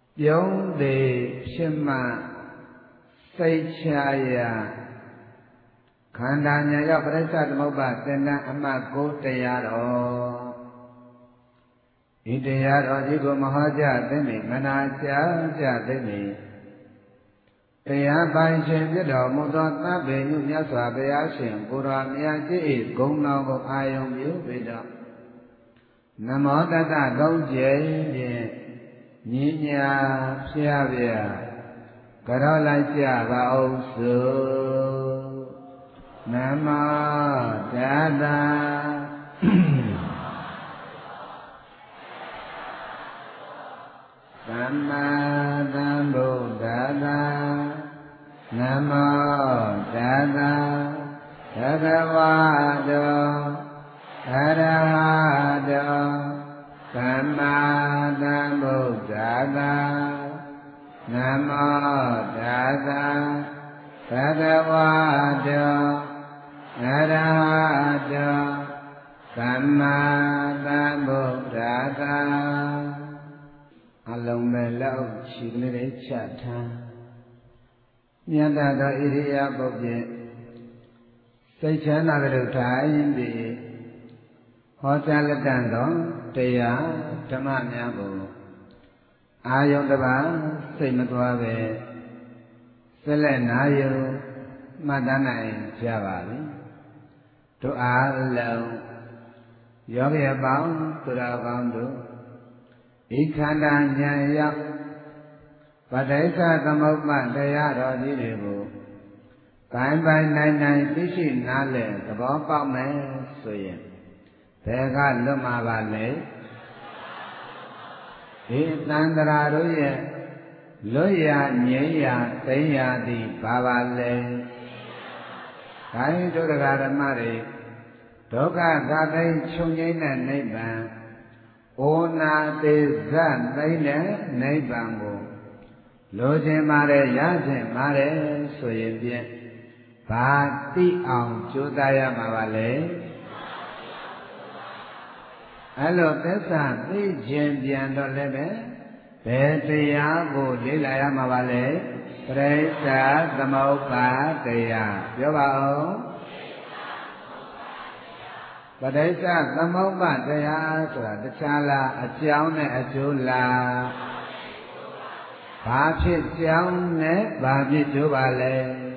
ပြုံးသည်ဖြစ်မှစိတ်ချရာခန္ဓာညာရောက်ပရိစ္ဆသမုပ္ပါသင်္ကန်းအမှတ်9တရားတော်ဤတရားတော်ဒီကိုမဟောကြားသိမ့်မနာကြားသိမ့်တရားပိုင်ရှင်ဖြစ်တော်မူသောသဗ္ဗညုမြတ်စွာဘုရားရှင်ကိုယ်တော်မြတ်ကြီး၏ဂုဏ်တော်ကိုအာယုံပြုပြီးတော့နမောတတသုံးကျင်းဖြင့်ညီညာဖျားပြကြောလိုက်ကြပါအောင်စို့နမောတတသမ္မာသမ္ဗုဒ္ဓတ္တနမောတတဘဂဝတောအရဟတောသမ္မာသမ္ဗုဒ္ဓတ္တနမောတတဘဂဝတောအရဟတောသမ္မာသမ္ဗုဒ္ဓတ္တအလုံးမဲ့လောက်ခြေကလေးချထားမြတ်သောဣရိယာပုတ်ဖြင့်စိတ်ချမ်းသာကြုထိုင်ပြီးဟောကြားလက်တန်သောတရားဓမ္မများကိုအာယုန်တစ်ပါးစိတ်မသွားပဲဆက်လက်နာယုံမှတ်သားနိုင်ကြပါပြီတို့အားလုံးယောဂီအပေါင်းသူတော်ကောင်းတို့ဤခန္ဓာဉာဏ်ရောက်ပဋိစ္စသမုပ္ပါတရားတော်ကြီးတွေကိုပိုင်းနိုင်သိရှိနားလည်သဘောပေါက်မယ်ဆိုရင်ဘယ်ကလွတ်မှာပါလဲဒီသန္တရာတို့ရဲ့လွတ်ရငြိမ်းရသိမ်းရသည်ဘာပါလဲခိုင်းတို့တရားဓမ္မတွေဒုက္ခသာသိချုပ်ငြိမ်းတဲ့နိဗ္ဗာန်ဩနာတိဇသိမ့်တဲ့နိဗ္ဗာန်ကိုလိုချင်ပါတယ်ရချင်ပါတယ်ဆိုရင်ဖြင့်ဘာသိအောင်ကြိုးစားရမှာပါလဲအဲ့လိုသစ္စာသိခြင်းပြန်တော့လည်းပဲဘယ်တရားကိုလေ့လာရမှာပါလဲပရိစ္ဆာသမုပ္ပါတရားပြောပါဦးပဋိစ္စသမုပ္ပါတရားဆိုတာတခြားလားအကြောင်းနဲ့အကျိုးလားဘာဖြစ်ကြောင်းနဲ့ဘာဖြစ်ကျိုးပါလဲ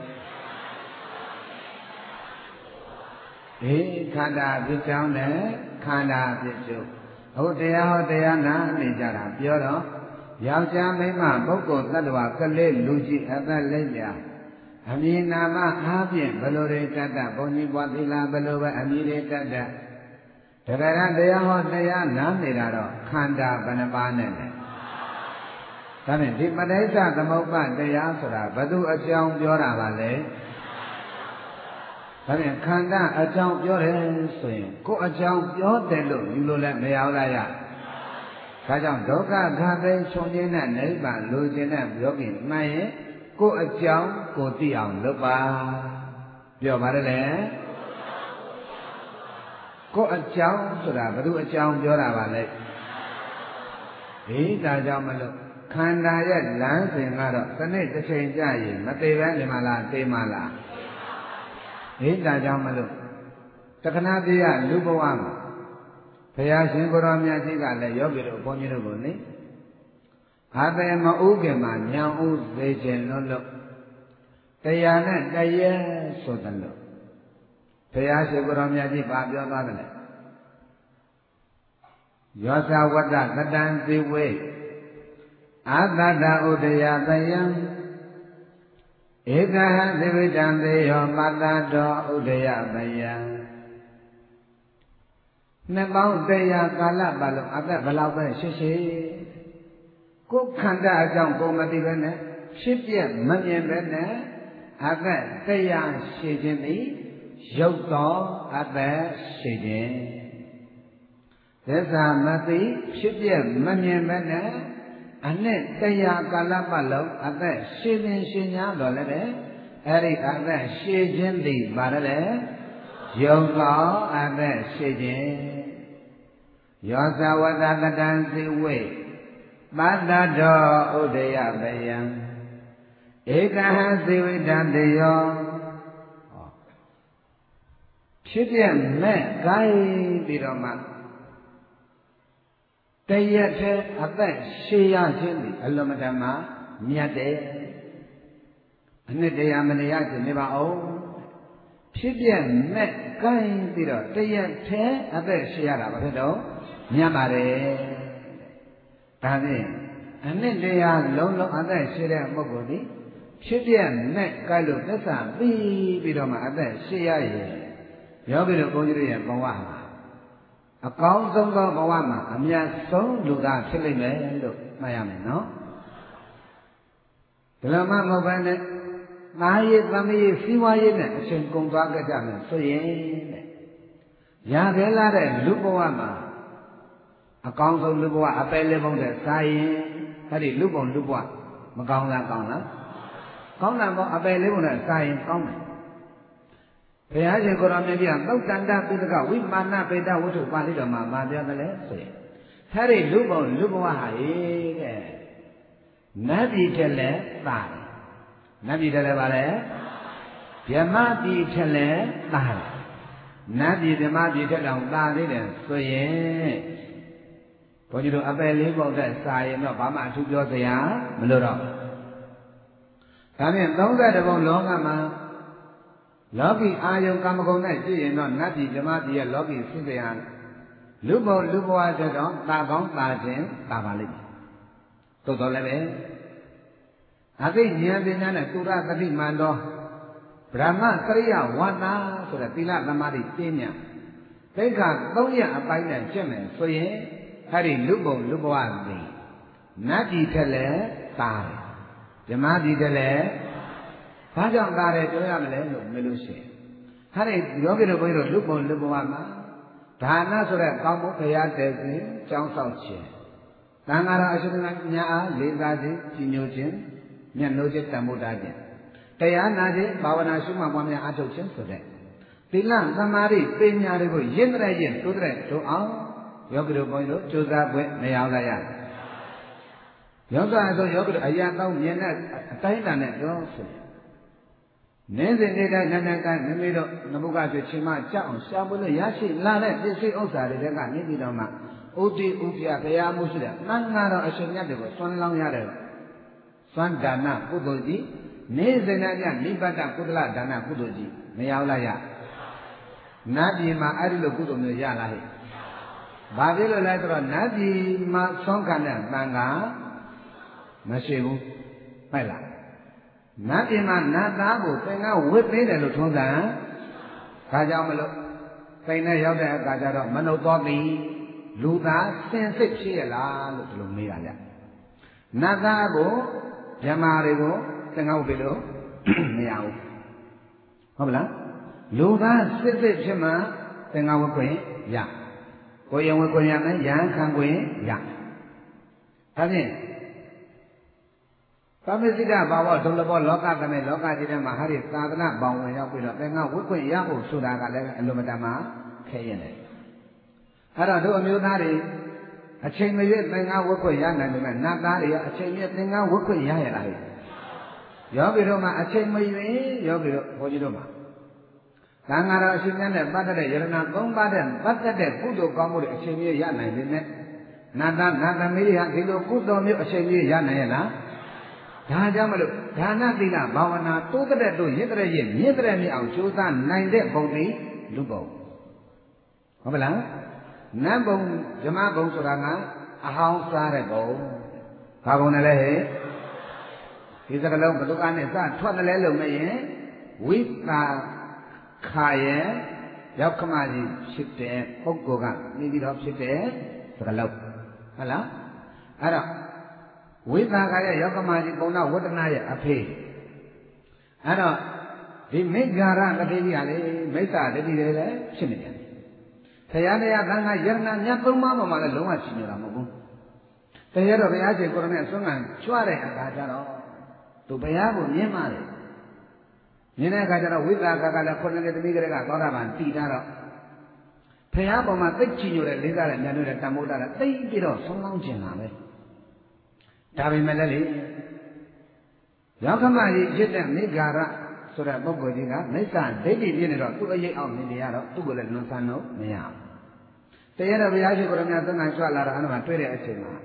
ဒီခန္ဓာဖြစ်ကြောင်းနဲ့ခန္ဓာဖြစ်ကျိုးအခုတရားဟောတရားနာနေကြတာပြောတော့ယောက်ျားမိန်းမပုဂ္ဂိုလ်သတ္တဝါကလေးလူကြီးအသက်လက်ပြအမည်နာမအားဖြင့်ဘယ်လိုတွေတတ်တတ်ဘုန်းကြီးဘွားသီလဘယ်လိုပဲအမည်တွေတတ်တတ်တရားတရားဟောတရားနားနေတာတော့ခန္ဓာဘယ်နှပါးနဲ့လဲဒါဖြင့်ဒီပဋိစ္စသမုပ္ပါတရားဆိုတာဘယ်သူအကြောင်းပြောတာပါလဲဒါဖြင့်ခန္ဓာအကြောင်းပြောတယ်ဆိုရင်ကိုယ်အကြောင်းပြောတယ်လို့ယူလို့လည်းမရဘူးလားရဒါကြောင့်ဒုက္ခခါသိချုပ်ခြင်းနဲ့နိဗ္ဗာန်လိုချင်တဲ့ယောဂီမှန်ရင်ကိုယ်အကြောင်းကိုသိအောင်လုပ်ပါပြောပါတယ်လေကိုယ်အကြောင်းဆိုတာဘယ်သူအကြောင်းပြောတာပါလဲဒီဒါကြောင့်မလို့ခန္ဓာရဲ့လမ်းစဉ်ကတော့တစ်နေ့တစ်ချိန်ကြာရင်မသေးပဲနေမလားသိမလားဒီဒါကြောင့်မလို့တခဏတည်းရလူဘဝမှာဘုရားရှင်ကိုယ်တော်မြတ်ကြီးကလည်းယောဂီတို့ဘုန်းကြီးတို့ကိုနေဟာတယ်မဥခင်မှာညံဥသိခြင်းလို့တရားနဲ့တရားဆိုတယ်လို့ဘုရားရှင်ကိုယ်တော်မြတ်ကြီးဘာပြောသွားတယ်လဲယောသဝတ္တသတ္တံဇိဝေအာသတ္တဥဒယတယံဧကဟံသေဝိတံသေယောမတ္တတောဥဒယတယံနှစ်ပေါင်းတရားကာလပတ်လုံးအသက်ဘယ်လောက်ပဲရှိရှိကိုယ်ခန္ဓာအကြောင်းကိုမသိပဲနဲ့ဖြစ်ပြမမြင်ပဲနဲ့အသက်တရားရှိခြင်းသည်ရုပ်တော်အသက်ရှိခြင်းသစ္စာမသိဖြစ်ပြမမြင်ပဲနဲ့အနှစ်တရားကာလပတ်လုံးအသက်ရှိခြင်းရှိ냐တော့လည်းအဲ့ဒီအသက်ရှိခြင်းသည်ပါတယ်ရုပ်တော်အသက်ရှိခြင်းယောဇဝတ္တတတံဇိဝေပတ္တတောဥဒယပယံဧကဟံသေဝိတံတေယောဖြစ်ပြမဲ့ကိုင်းပြီးတော့မှတရက်တည်းအသက်ရှည်ရခြင်းသည်အလွန်မတန်မှမြတ်တယ်အနှစ်တရာမနေရခြင်းနေပါအောင်ဖြစ်ပြမဲ့ကိုင်းပြီးတော့တရက်တည်းအသက်ရှည်ရတာဘာဖြစ်တော့မြတ်ပါတယ်ဒါဖြင့်အနှစ်တရာလုံးလုံးအသက်ရှည်တဲ့ပုဂ္ဂိုလ်သည်ဖြစ်ပြမဲ့ကိုင်းလို့သစ္စာပြီးတော့မှအသက်ရှည်ရရဲ့ယောဂီတို့ဘုန်းကြီးတို့ရဲ့ဘဝမှာအကောင်းဆုံးသောဘဝမှာအမြတ်ဆုံးလူသားဖြစ်လိမ့်မယ်လို့မှတ်ရမယ်နော်ဒီလိုမှမဟုတ်ဘဲနဲ့သားရေးသမီးရေးစီးပွားရေးနဲ့အချိန်ကုန်သွားကြကြမယ်ဆိုရင်တဲ့ရခဲ့လာတဲ့လူဘဝမှာအကောင်းဆုံးလူဘဝအပယ်လေးပုံတဲ့စာရင်အဲ့ဒီလူပုံလူဘဝမကောင်းလားကောင်းလားကောင်းတာပေါ့အပယ်လေးပုံနဲ့စာရင်ကောင်းတယ်ဘုရားရှင်ကိုယ်တော်မြတ်ပြသုတ်တန္တပိဋကဝိမာနပေတဝတ္ထုပါဠိတော်မှာမပြောတယ်လေဆိုရင်အဲ့ဒီလူပုံလူဘဝဟာဟေးတဲ့နတ်ပြည်ထက်လည်းပါတယ်နတ်ပြည်ထက်လည်းပါလေဗြဟ္မပြည်ထက်လည်းပါတယ်နတ်ပြည်ဗြဟ္မပြည်ထက်တောင်သာသေးတယ်ဆိုရင်ဘုန်းကြီးတို့အပယ်လေးပုံတဲ့စာရင်တော့ဘာမှအထူးပြောစရာမလိုတော့ဘူးဒါဖြင့်30ပုံလောကမှာလောကီအာယုံကာမဂုဏ်နဲ့ကြည့်ရင်တော့နတ်ပြည်ဗြဟ္မပြည်ရဲ့လောကီစိတ်တရားလူဘုံလူဘဝဆိုတော့တာကောင်းတာခြင်းတာပါလိမ့်မယ်သို့တော်လည်းပဲအသိဉာဏ်ပညာနဲ့သူရသတိမှန်သောဗြဟ္မစရိယဝတ္တာဆိုတဲ့သီလသမာဓိပညာသိက္ခာ3ရပ်အပိုင်းနဲ့ကျင့်မယ်ဆိုရင်အဲ့ဒီလူဘုံလူဘဝသည်နတ်ပြည်ထက်လည်းတာတယ်ဗြဟ္မပြည်ထက်လည်းဘာကြောင့်တာတယ်ပြောရမလဲလို့မေးလို့ရှိရင်ဟာဒီယောဂီတို့ဘုန်းကြီးတို့လူပုံလူဘဝမှာဒါနဆိုတဲ့ကောင်းမှုခရတဲ့စဉ်ကြောင်းဆောက်ခြင်းသံဃာတော်အရှင်သခင်ညာအားလေးစားခြင်းကြီးညိုခြင်းမျက်နှိုးခြင်းတန်ဖိုးထားခြင်းတရားနာခြင်းဘာဝနာရှုမှတ်ပွားများအားထုတ်ခြင်းဆိုတဲ့သီလသမာဓိပညာတွေကိုရင့်တဲ့ရင့်တိုးတဲ့တို့အောင်ယောဂီတို့ဘုန်းကြီးတို့ကြိုးစားခွင့်မရလာရယောဂဆိုယောဂီတို့အရာတောင်းမြင်တဲ့အတိုင်းအတာနဲ့ပြောဆိုနင်းစဉ်နေတဲ့နန္ဒကမိမိတို့နဘုကကျွချင်းမကြောက်အောင်ရှားဖို့လို့ရရှိလာတဲ့ပစ္စည်းဥစ္စာတွေကနေပြီးတော့မှဥတီဥပြဘုရားမှုရှိတဲ့သံဃာတော်အရှင်မြတ်တွေကိုဆွမ်းလောင်းရတဲ့သံဒါနကုသိုလ်ကြီးနေစဉ်နဲ့ပြနိဗ္ဗာန်ကုသလဒါနကုသိုလ်ကြီးမရောက်လာရနတ်ပြည်မှာအဲ့ဒီလိုကုသိုလ်မျိုးရလာဟဲ့ဘာဖြစ်လို့လဲဆိုတော့နတ်ပြည်မှာဆုံးခံတဲ့သံဃာမရှိဘူးဟုတ်လားနတ်ပြည်မှာနတ်သားကိုသင်္ကဝစ်ပေးတယ်လို့ထုံးစံဒါကြောင့်မလို့သိနဲ့ရောက်တဲ့အခါကျတော့မနှုတ်တော်သည်လူသားစင်စစ်ဖြစ်ရလားလို့ဒီလိုမေးတာဗျနတ်သားကိုဗြဟ္မာတွေကိုသင်္ကဝစ်ပေးလို့မရဘူးဟုတ်မလားလူသားစစ်စစ်ဖြစ်မှသင်္ကဝစ်ခွင့်ရကိုယ်ရင်ဝစ်ခွင့်ရမယ်ယဟန်ခံခွင့်ရဒါဖြင့်သမ္မစိတဘာဝဒုလဘောလောကသမေလောကကြီးထဲမှာဟာဒီသာသနာပေါင်းဝင်ရောက်ပြီးတော့သင်္ကဝိခွင့်ရဖို့ဆိုတာကလည်းအလိုမတန်မှခဲရင်တယ်အဲ့တော့တို့အမျိုးသားတွေအချိန်မရွေးသင်္ကဝိခွင့်ရနိုင်ပေမဲ့နတ်သားတွေကအချိန်မရွေးသင်္ကဝိခွင့်ရရလားယောဂီတို့မှာအချိန်မရွေးယောဂီတို့ဘုန်းကြီးတို့မှာသံဃာတော်အရှင်မြတ်နဲ့ပတ်သက်တဲ့ယရဏ3ပါးတဲ့ပတ်သက်တဲ့ကုသိုလ်ကောင်းမှုတွေအချိန်မရွေးရနိုင်ပေမဲ့နတ်သားနတ်သမီးတွေကဒီလိုကုသိုလ်မျိုးအချိန်မရွေးရနိုင်ရလားဒါကြောင့်မလို့ဒါနသီလဘာဝနာတိုးတဲ့တို့ရင့်တဲ့ရင့်မြင့်တဲ့မြင့်အောင်ကြိုးစားနိုင်တဲ့ပုံသည်လူပုံဟုတ်ပါလားနတ်ပုံဇမပုံဆိုတာကအဟောင်းစားတဲ့ပုံဘာပုံနဲ့လဲဟဲ့ဒီစကလုံးဘုဒ္ဓကနဲ့စထွက်တယ်လဲလို့မရင်ဝိပါခာရဲ့ရောက်ခမကြီးဖြစ်တဲ့ပုဂ္ဂိုလ်ကနေပြီးတော့ဖြစ်တဲ့စကလုံးဟုတ်လားအဲ့တော့ဝိသကာရဲ့ယောကမကြီးပုံနာဝတ္တနာရဲ့အဖေအဲ့တော့ဒီမိဂ္ဂာရတတိကြီးကလေမိစ္ဆာတတိတွေလည်းဖြစ်နေတယ်။တရားတရားသံဃာယရဏမြတ်သုံးပါးပေါ်မှာလည်းလုံးဝရှင်းနေတာမဟုတ်ဘူး။တရားတော်ဘုရားရှင်ကိုရနဲ့အစွမ်းကကြွတဲ့အခါကျတော့သူဘုရားကိုမြင်မှတယ်။မြင်တဲ့အခါကျတော့ဝိသကာကလည်းခုနှစ်နှစ်သမီးကလေးကသောတာပန်တည်တာတော့ဘုရားပေါ်မှာသိချညိုတဲ့လေးစားတဲ့ဉာဏ်နဲ့တန်ဖိုးတာသိပြီးတော့ဆုံးလောင်းကျင်လာပဲ။ဒါပေမဲ့လည်းယောဂမကြီးဖြစ်တဲ့မိဂါရဆိုတဲ့ပုဂ္ဂိုလ်ကြီးကမိစ္ဆာဒိဋ္ဌိပြည့်နေတော့သူ့အရေးအောင်နေနေရတော့သူ့ကိုလည်းလွန်ဆန်းလို့မရဘူး။တရားတော်ဘုရားရှိခိုးတော်များသံဃာကြွလာတော့အဲ့ဒါမှတွေ့တဲ့အချိန်မှာ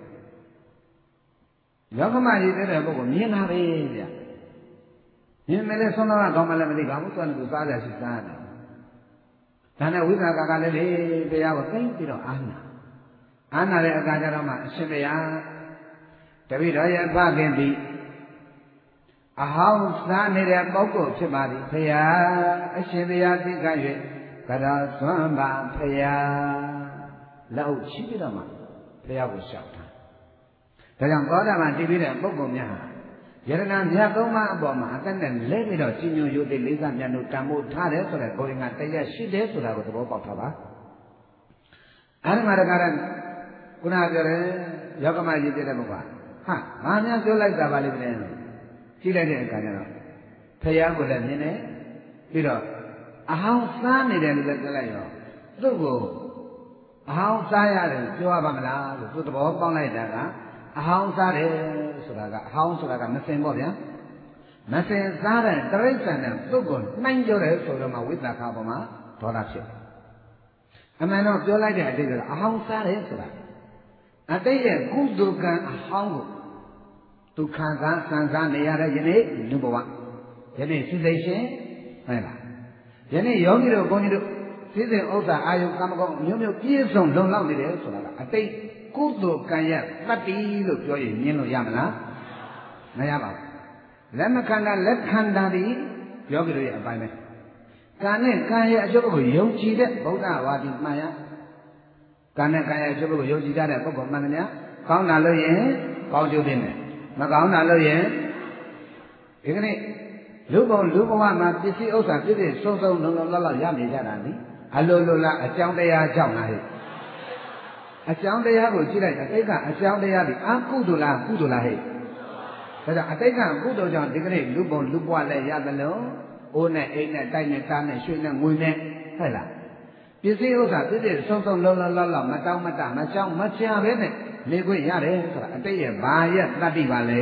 ယောဂမကြီးတဲ့ပုဂ္ဂိုလ်မြင်လာပဲဗျ။မြင်မယ်လေဆုံးတော့ကောင်းမှလည်းမသိပါဘူးသူကလည်းစားရရှိစားတယ်။ဒါနဲ့ဝိသကာကလည်းလေတရားကိုသိပြီးတော့အာနာတဲ့အခါကျတော့မှအရှင်ဘုရားတပည့်တော်ရဲ့ဖခင်သည်အဟောင်းစားနေတဲ့ပုဂ္ဂိုလ်ဖြစ်ပါသည်ဖရာအရှင်ဘုရားသိကြ၍ကတော်သွမ်းပါဖရာလက်အုပ်ရှိပြီးတော့မှဘုရားကိုလျှောက်တာဒါကြောင့်သောတာပန်တည်ပြီးတဲ့ပုဂ္ဂိုလ်များယရဏမြတ်သုံးပါးအပေါ်မှာအသက်နဲ့လဲပြီးတော့ကြီးညိုယုတ်တိလေးစားမြတ်တို့တန်ဖိုးထားတယ်ဆိုတဲ့ကိုယ်ရင်ကတရားရှိတယ်ဆိုတာကိုသဘောပေါက်ထားပါအဲ့ဒီမှာတခါတည်းခုနပြောတယ်ယောဂမကြီးတဲ့ပုဂ္ဂိုလ်ဟာငါများပြောလိုက်တာပါလိမ့်မယ်ကြည့်လိုက်တဲ့အခါကျတော့ဖယားကိုလည်းမြင်တယ်ပြီးတော့အဟောင်းစားနေတယ်လို့လည်းပြောလိုက်ရောသူ့ကိုအဟောင်းစားရတယ်ပြောရပါမလားလို့သူသဘောပေါက်လိုက်တာကအဟောင်းစားတယ်ဆိုတာကအဟောင်းဆိုတာကမစင်ပေါ့ဗျာမစင်စားတဲ့တရိစ္ဆာန်နဲ့သူ့ကိုနှိုင်းပြောတယ်ဆိုတော့မှဝိသကာပေါ်မှာဒေါသဖြစ်တယ်အမှန်တော့ပြောလိုက်တဲ့အတိတ်ကအဟောင်းစားတယ်ဆိုတာအတိတ်ရဲ့ကုသိုလ်ကံအဟောင်းကိုသူခံစားစံစားနေရတဲ့ယနေ့လူဘဝယနေ့စိစိရှင်ဟုတ်လားယနေ့ယောဂီတို့ဘုန်းကြီးတို့စိစိဥစ္စာအာယုကမ္မကောမျိုးမျိုးပြည့်စုံလုံလောက်နေတယ်ဆိုတာကအတိတ်ကုသိုလ်ကံရဲ့တတ္တိလို့ပြောရင်မြင်လို့ရမလားမရပါဘူးလက်မခန္ဓာလက်ခန္ဓာဒီယောဂီတို့ရဲ့အပိုင်းပဲကံနဲ့ကံရဲ့အကျိုးကိုယုံကြည်တဲ့ဗုဒ္ဓဝါဒီမှန်ရကံနဲ့ကံရဲ့အကျိုးကိုယုံကြည်တဲ့ပုဂ္ဂိုလ်မှန်တယ်များကောင်းတာလို့ရင်ကောင်းကျိုးတင်တယ်မကောင်းတာလို့ရင်ဒီကနေ့လူဘဝမှာပစ္စည်းဥစ္စာပြည့်ပြည့်စုံစုံလုံလုံလောက်လောက်ရနေကြတာနိအလိုလိုလားအကြောင်းတရားကြောင့်လားဟဲ့အကြောင်းတရားကိုကြည့်လိုက်အတိတ်ကအကြောင်းတရားဒီအကုသိုလ်လားကုသိုလ်လားဟဲ့ဒါကြောင့်အတိတ်ကကုသိုလ်ကြောင့်ဒီကနေ့လူဘဝလည်းရသလုံးအိုးနဲ့အိမ်နဲ့တိုက်နဲ့သားနဲ့ရွှေနဲ့ငွေနဲ့ဟဲ့လားပစ္စည်းဥစ္စာပြည့်ပြည့်စုံစုံလုံလုံလောက်လောက်မတောင်းမတမချောင်းမချပဲနဲ့နေခွင့်ရတယ်ဆိုတာအတိတ်ရဲ့ဘာရဲ့တတ္တိပါလဲ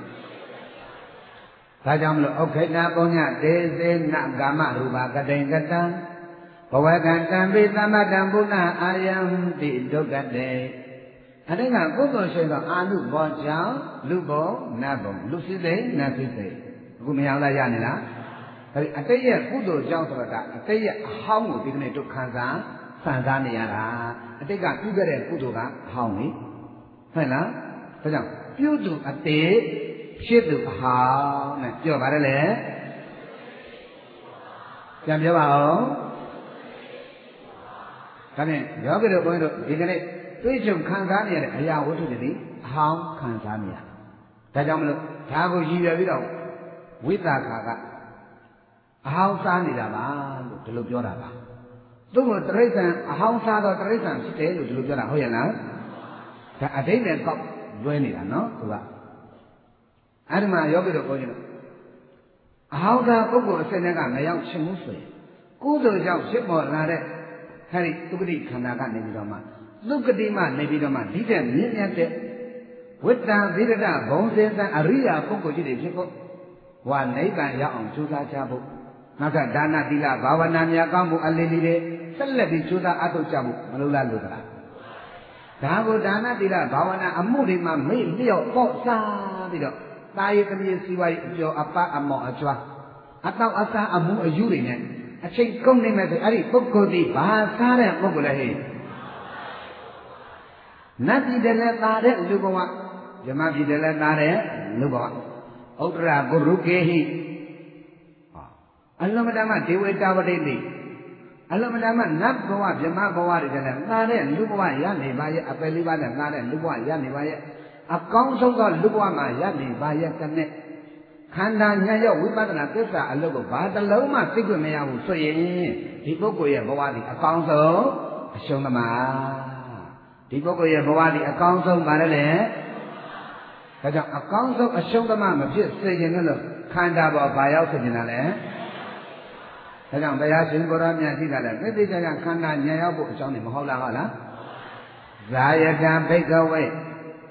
ဒါကြောင့်မလို့ဥက္ခိဏပုညတေသေနကာမရူပကတိန်ကတံဘဝကံတံပိသမတံဘုဏအာယံတိဒုက္ကတေအတိတ်ကကုသိုလ်ရှိသောအာနုဘောကြောင့်လူဘောနတ်ဘောလူစိစိနတ်စိစိအခုမရလားရနေလားဒါအတိတ်ရဲ့ကုသိုလ်ကြောင့်ဆိုတာကအတိတ်ရဲ့အဟောင်းကိုဒီကနေ့တို့ခံစားဆန်စားနေရတာအတိတ်ကပြုခဲ့တဲ့ကုသိုလ်ကအဟောင်းလေဟုတ်လားဒါကြောင့်ပြုသူအတေဖြစ်သူအဟောင်းနဲ့ပြောပါတယ်လေပြန်ပြောပါဦးဒါဖြင့်ယောဂီတို့ဘုန်းကြီးတို့ဒီကနေ့တွေးကြုံခံစားနေရတဲ့အရာဝတ္ထုတွေအဟောင်းခံစားနေရဒါကြောင့်မလို့ဒါကိုရည်ရွယ်ပြီးတော့ဝိသကာကအဟောင်းစားနေတာပါလို့ဒီလိုပြောတာပါသူ့ကိုတရိစ္ဆာန်အဟောင်းစားတော့တရိစ္ဆာန်ဖြစ်တယ်လို့ဒီလိုပြောတာဟုတ်ရဲ့လားဒါအတိတ်နဲ့ကောက်လွဲနေတာနော်သူကအဲ့ဒီမှာယောဂီတို့ပြောကြည့်လို့အဟောင်းသားပုဂ္ဂိုလ်အစစ်နဲ့ကမရောက်ချင်ဘူးဆိုရင်ကုသိုလ်ကြောင့်ဖြစ်ပေါ်လာတဲ့ဟဲ့ဒီသုက္ကတိခန္ဓာကနေပြီးတော့မှသုက္ကတိမှနေပြီးတော့မှဒီတဲ့မြင့်မြတ်တဲ့ဝိတ္တံသီရဒဘုံစင်သံအရိယာပုဂ္ဂိုလ်ကြီးတွေဖြစ်ဖို့ဝါနိဗ္ဗာန်ရောက်အောင်ကြိုးစားကြဖို့နောက်ထပ်ဒါနသီလဘာဝနာများကောင်းမှုအလေးလေးတွေဆက်လက်ပြီးကြိုးစားအထောက်ကြဖို့မလိုလားလို့ကလားဒါကိုဒါနသီလဘာဝနာအမှုတွေမှာမေ့လျော့ပေါ့စားပြီးတော့တာယသမီးစီဝါရေးအကျော်အပအမော်အကျွမ်းအတောက်အစားအမှုအယူတွေနဲ့အချိန်ကုန်နေမဲ့ဆိုအဲ့ဒီပုဂ္ဂိုလ်ဒီဘာစားတဲ့ပုဂ္ဂိုလ်လဲဟဲ့နတ်ပြည်တည်းလည်းသားတဲ့လူဘဝယမပြည်တည်းလည်းသားတဲ့လူဘဝဥဒ္ဒရာဂုရုကေဟိအလမတမဒေဝတာဝတိတိအလမတမနတ်ဘဝဗြဟ္မဘဝတွေလည်းသားတဲ့လူဘဝရနေပါရဲ့အပယ်လေးပါးနဲ့သားတဲ့လူဘဝရနေပါရဲ့အကောင်းဆုံးသောလူဘဝမှာရနေပါရဲ့တနေ့ခန္ဓာညာရောက်ဝိပဿနာသစ္စာအလုပ်ကိုဘာတစ်လုံးမှသိခွင့်မရဘူးဆိုရင်ဒီပုဂ္ဂိုလ်ရဲ့ဘဝဒီအကောင်းဆုံးအရှုံးသမားဒီပုဂ္ဂိုလ်ရဲ့ဘဝဒီအကောင်းဆုံးပါတယ်လေဒါကြောင့်အကောင်းဆုံးအရှုံးသမားမဖြစ်စေခြင်းလို့ခန္ဓာပေါ်ဘာရောက်စေခြင်းလဲဒါကြောင့်တရားရှင်ကိုရမြတ်ကြီးကလည်းသိသိချာချာခန္ဓာညာရောက်ဖို့အကြောင်းနေမဟုတ်လားဟုတ်လားဇာယတံဘိက္ခဝေ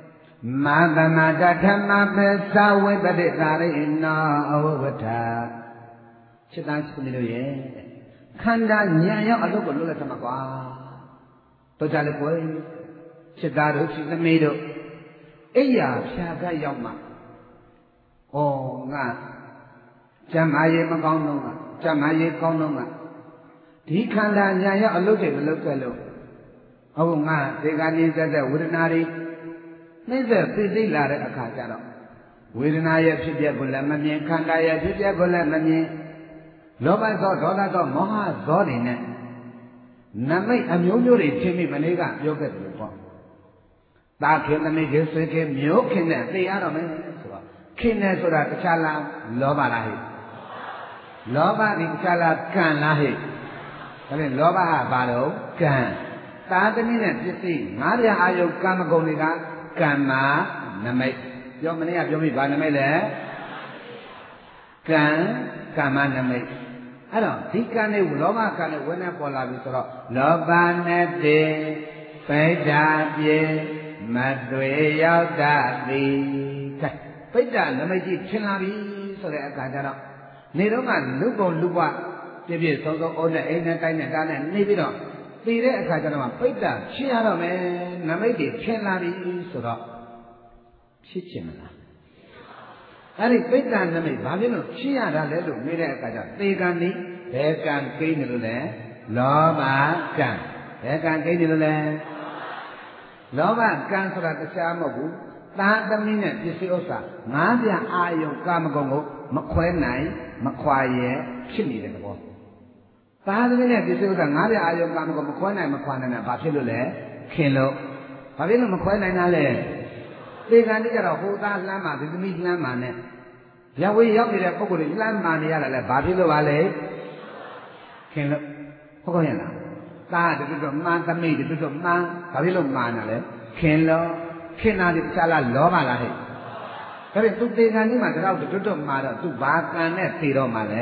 မာသမတဓမ္မပစ္ဆဝိပတိတာရိနောအဝဝထစိတ်သားရှိနေလို့ရဲ့ခန္ဓာဉာဏ်ရောက်အလုပ်ကိုလုပ်လိုက်သမှာကွာတို့ကြလေကွယ်စိတ်သားတို့ရှိသမီးတို့အိယာဖြာကရောက်မှဩငါကျမ်းမာရေးမကောင်းတော့ကကျမ်းမာရေးကောင်းတော့ကဒီခန္ဓာဉာဏ်ရောက်အလုပ်တွေမလုပ်ခဲ့လို့ဟုတ်ငါဒီကနေ့သက်သက်ဝေဒနာတွေနှိမ့်ဆက်သိသိလာတဲ့အခါကျတော့ဝေဒနာရဲ့ဖြစ်ပျက်ကိုလည်းမမြင်ခန္ဓာရဲ့ဖြစ်ပျက်ကိုလည်းမမြင်လောဘသောဒေါသသောမောဟသောတွေနဲ့နမိတ်အမျိုးမျိုးတွေဖြစ်မိမလေးကပြောခဲ့တယ်လို့ပေါ့တာခင်သမီးခင်ဆွေခင်မျိုးခင်နဲ့သိရတော့မယ်ဆိုတော့ခင်နဲ့ဆိုတာတခြားလားလောဘလားဟဲ့လောဘဒီတခြားလားကံလားဟဲ့ဒါဖြင့်လောဘဟာဘာလို့ကံသာသမီနဲ့ပစ္စည်းငါးပြအာယုကံမကုန်တွေကကံမာနမိတ်ပြောမနေ့ကပြောမိဘာနမိတ်လဲကံကမ္မနမိတ်အဲ့တော့ဒီကံနဲ့လောဘကံနဲ့ဝိညာဉ်ပေါ်လာပြီဆိုတော့လောဘနဲ့တည်းပိဋ္ဌာပြေမတွေရောက်တတ်သည်ကဲပိဋ္ဌာနမိတ်ကြီးထင်လာပြီဆိုတဲ့အခါကျတော့နေတော့ကလူပုံလူဘပြည့်ပြည့်စုံစုံအိုးနဲ့အိမ်နဲ့တိုင်းနဲ့တားနဲ့နေပြီးတော့သိတဲ့အခါကျတော့ပိဋ္ဌာဖြစ်ရတော့မယ်နမိတ်တွေထင်လာပြီဆိုတော့ဖြစ်ချင်မလားအဲ့ဒီပိဋ္ဌာနမိတ်ဘာဖြစ်လို့ဖြစ်ရတာလဲလို့မေးတဲ့အခါကျသေကံဒီဘယ်ကံကိန်းတယ်လို့လဲလောဘကံဘယ်ကံကိန်းတယ်လို့လဲလောဘကံဆိုတာတရားမဟုတ်ဘူးသာသမီနဲ့ပစ္စည်းဥစ္စာငါးပြအာယုကာမဂုဏ်ကိုမခွဲနိုင်မခွာရဲဖြစ်နေတဲ့သဘောသာသမီနဲ့ပစ္စည်းဥစ္စာငါးပြအာယုကာမဂုဏ်မခွဲနိုင်မခွာနိုင်တာဘာဖြစ်လို့လဲခင်လို့ဘာဖြစ်လို့မခွဲနိုင်တာလဲသေကံတိကြတော့ဟိုသားလှမ်းမှာဒီသမီးလှမ်းမှာနဲ့ရဝေးရောက်နေတဲ့ပုဂ္ဂိုလ်တွေလှမ်းမှာနေရတာလဲဘာဖြစ်လို့ပါလဲခင်လို့ဟုတ်ကောရလားသားတူတူမှန်သမီးတူတူမှန်ဘာဖြစ်လို့မှန်တာလဲခင်လို့ခင်တာဒီတခြားလားလောဘလားဟဲ့ဒါပေမဲ့သူသေကံတိမှာတော့တူတူမှာတော့သူဘာကံနဲ့သေတော့မှာလဲ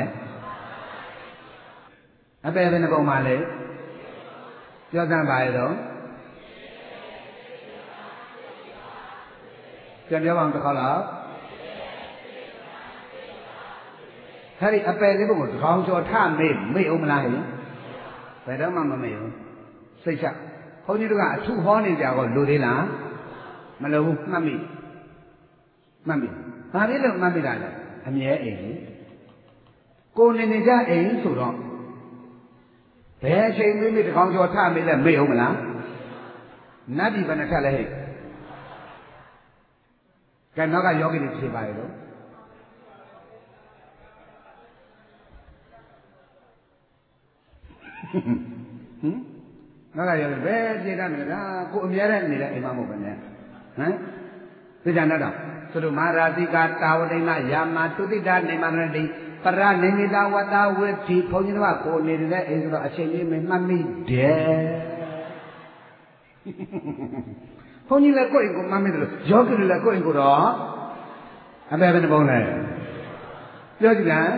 အပေဘယ်နှပုံမှာလဲပြောစမ်းပါရဲ့တော့ပြန်ပြောပါအောင်တစ်ခါလောက်အဲ့ဒီအပယ်လေးပုံကိုတစ်ကောင်ကျော်ထမေ့အောင်မလားဟဲ့ဘယ်တော့မှမမေ့ဘူးစိတ်ချဘုန်းကြီးတို့ကအထူဟောနေကြတော့လူသေးလားမလိုဘူးမှတ်မိဘာဖြစ်လို့မှတ်မိတာလဲအမြဲအိမ်ကိုနေကြအိမ်ဆိုတော့ဘယ်အချိန်မိတစ်ကောင်ကျော်ထမေ့လဲမေ့အောင်မလားနတ်ပြည်ဘယ်နှထက်လဲဟဲ့ကဲနောက်ကယောဂီတွေဖြေပါရဲ့လို့နောက်ကယောဂီဘယ်ဖြေတတ်မလဲကိုအများနဲ့နေတဲ့အိမ်မမဟုတ်ပဲနဲ့ဟမ်သိကြတတ်တော့သူတို့မဟာရာဇိကတာဝတိမယာမတုတိတာနေမနတိပရနေမိတာဝတ္တဝိသီဘုန်းကြီးတို့ကကိုနေတဲ့အိမ်ဆိုတော့အချိန်လေးမမှတ်မိတယ်ဘုန်းကြီးလည်းကိုယ့်အိမ်ကိုမှတ်မိတယ်လို့ယောဂီတွေလည်းကိုယ့်အိမ်ကိုတော့အပေဘယ်နှပုံလဲပြောကြည့်လား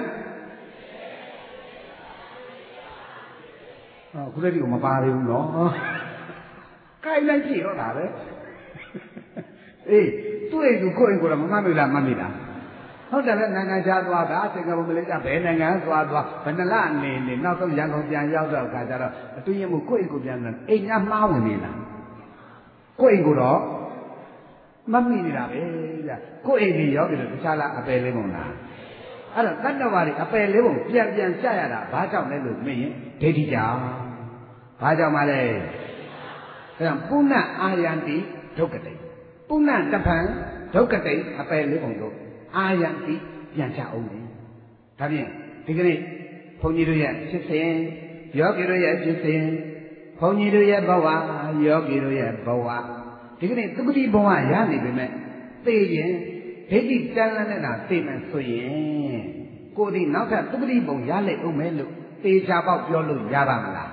ခုတည်းကမပါသေးဘူးနော်ကိုင်လိုက်ကြည့်တော့တာပဲအေးသူ့အိမ်ကိုကိုယ့်အိမ်ကိုတော့မမှတ်မိလားမှတ်မိလားဟုတ်တယ်ပဲနိုင်ငံခြားသွားတာစင်ကာပူမလေးရှားဘယ်နိုင်ငံသွားဘယ်နှလနေနောက်ဆုံးရန်ကုန်ပြန်ရောက်တော့ခါကျတော့အတွင်းရမှုကိုယ့်အိမ်ကိုပြန်တယ်အိမ်ကမှားဝင်နေလားကိုယ့်အိမ်ကိုတော့မမိနေတာပဲဗျကိုယ့်အိမ်ကြီးရောက်တယ်တခြားလားအပယ်လေးပုံလားအဲ့တော့တတ္တဝါတွေအပယ်လေးပုံပြန်ကြရတာဘာကြောင့်လဲလို့မေးရင်ဒိဋ္ဌိကြောင့်ဘာကြောင့်မလဲအဲ့ဒါပုဏ္ဏအာယန္တိဒုက္ကတိပုဏ္ဏတပံဒုက္ကတိအပယ်လေးပုံတို့အာယန္တိပြန်ချအောင်လေဒါဖြင့်ဒီကနေ့ဘုန်းကြီးတို့ရဲ့ဖြစ်စဉ်ယောဂီတို့ရဲ့ဖြစ်စဉ်ဘုန်းကြီးတို့ရဲ့ဘဝယောဂီတို့ရဲ့ဘဝဒီကနေ့သုခတိဘဝရနေပေမဲ့သိရင်ဒိဋ္ဌိတန်လန်းနေတာသိမှဆိုရင်ကိုယ်ဒီနောက်ထပ်သုခတိဘုံရလိုက်အောင်မဲလို့သေချာပေါက်ပြောလို့ရပါမလား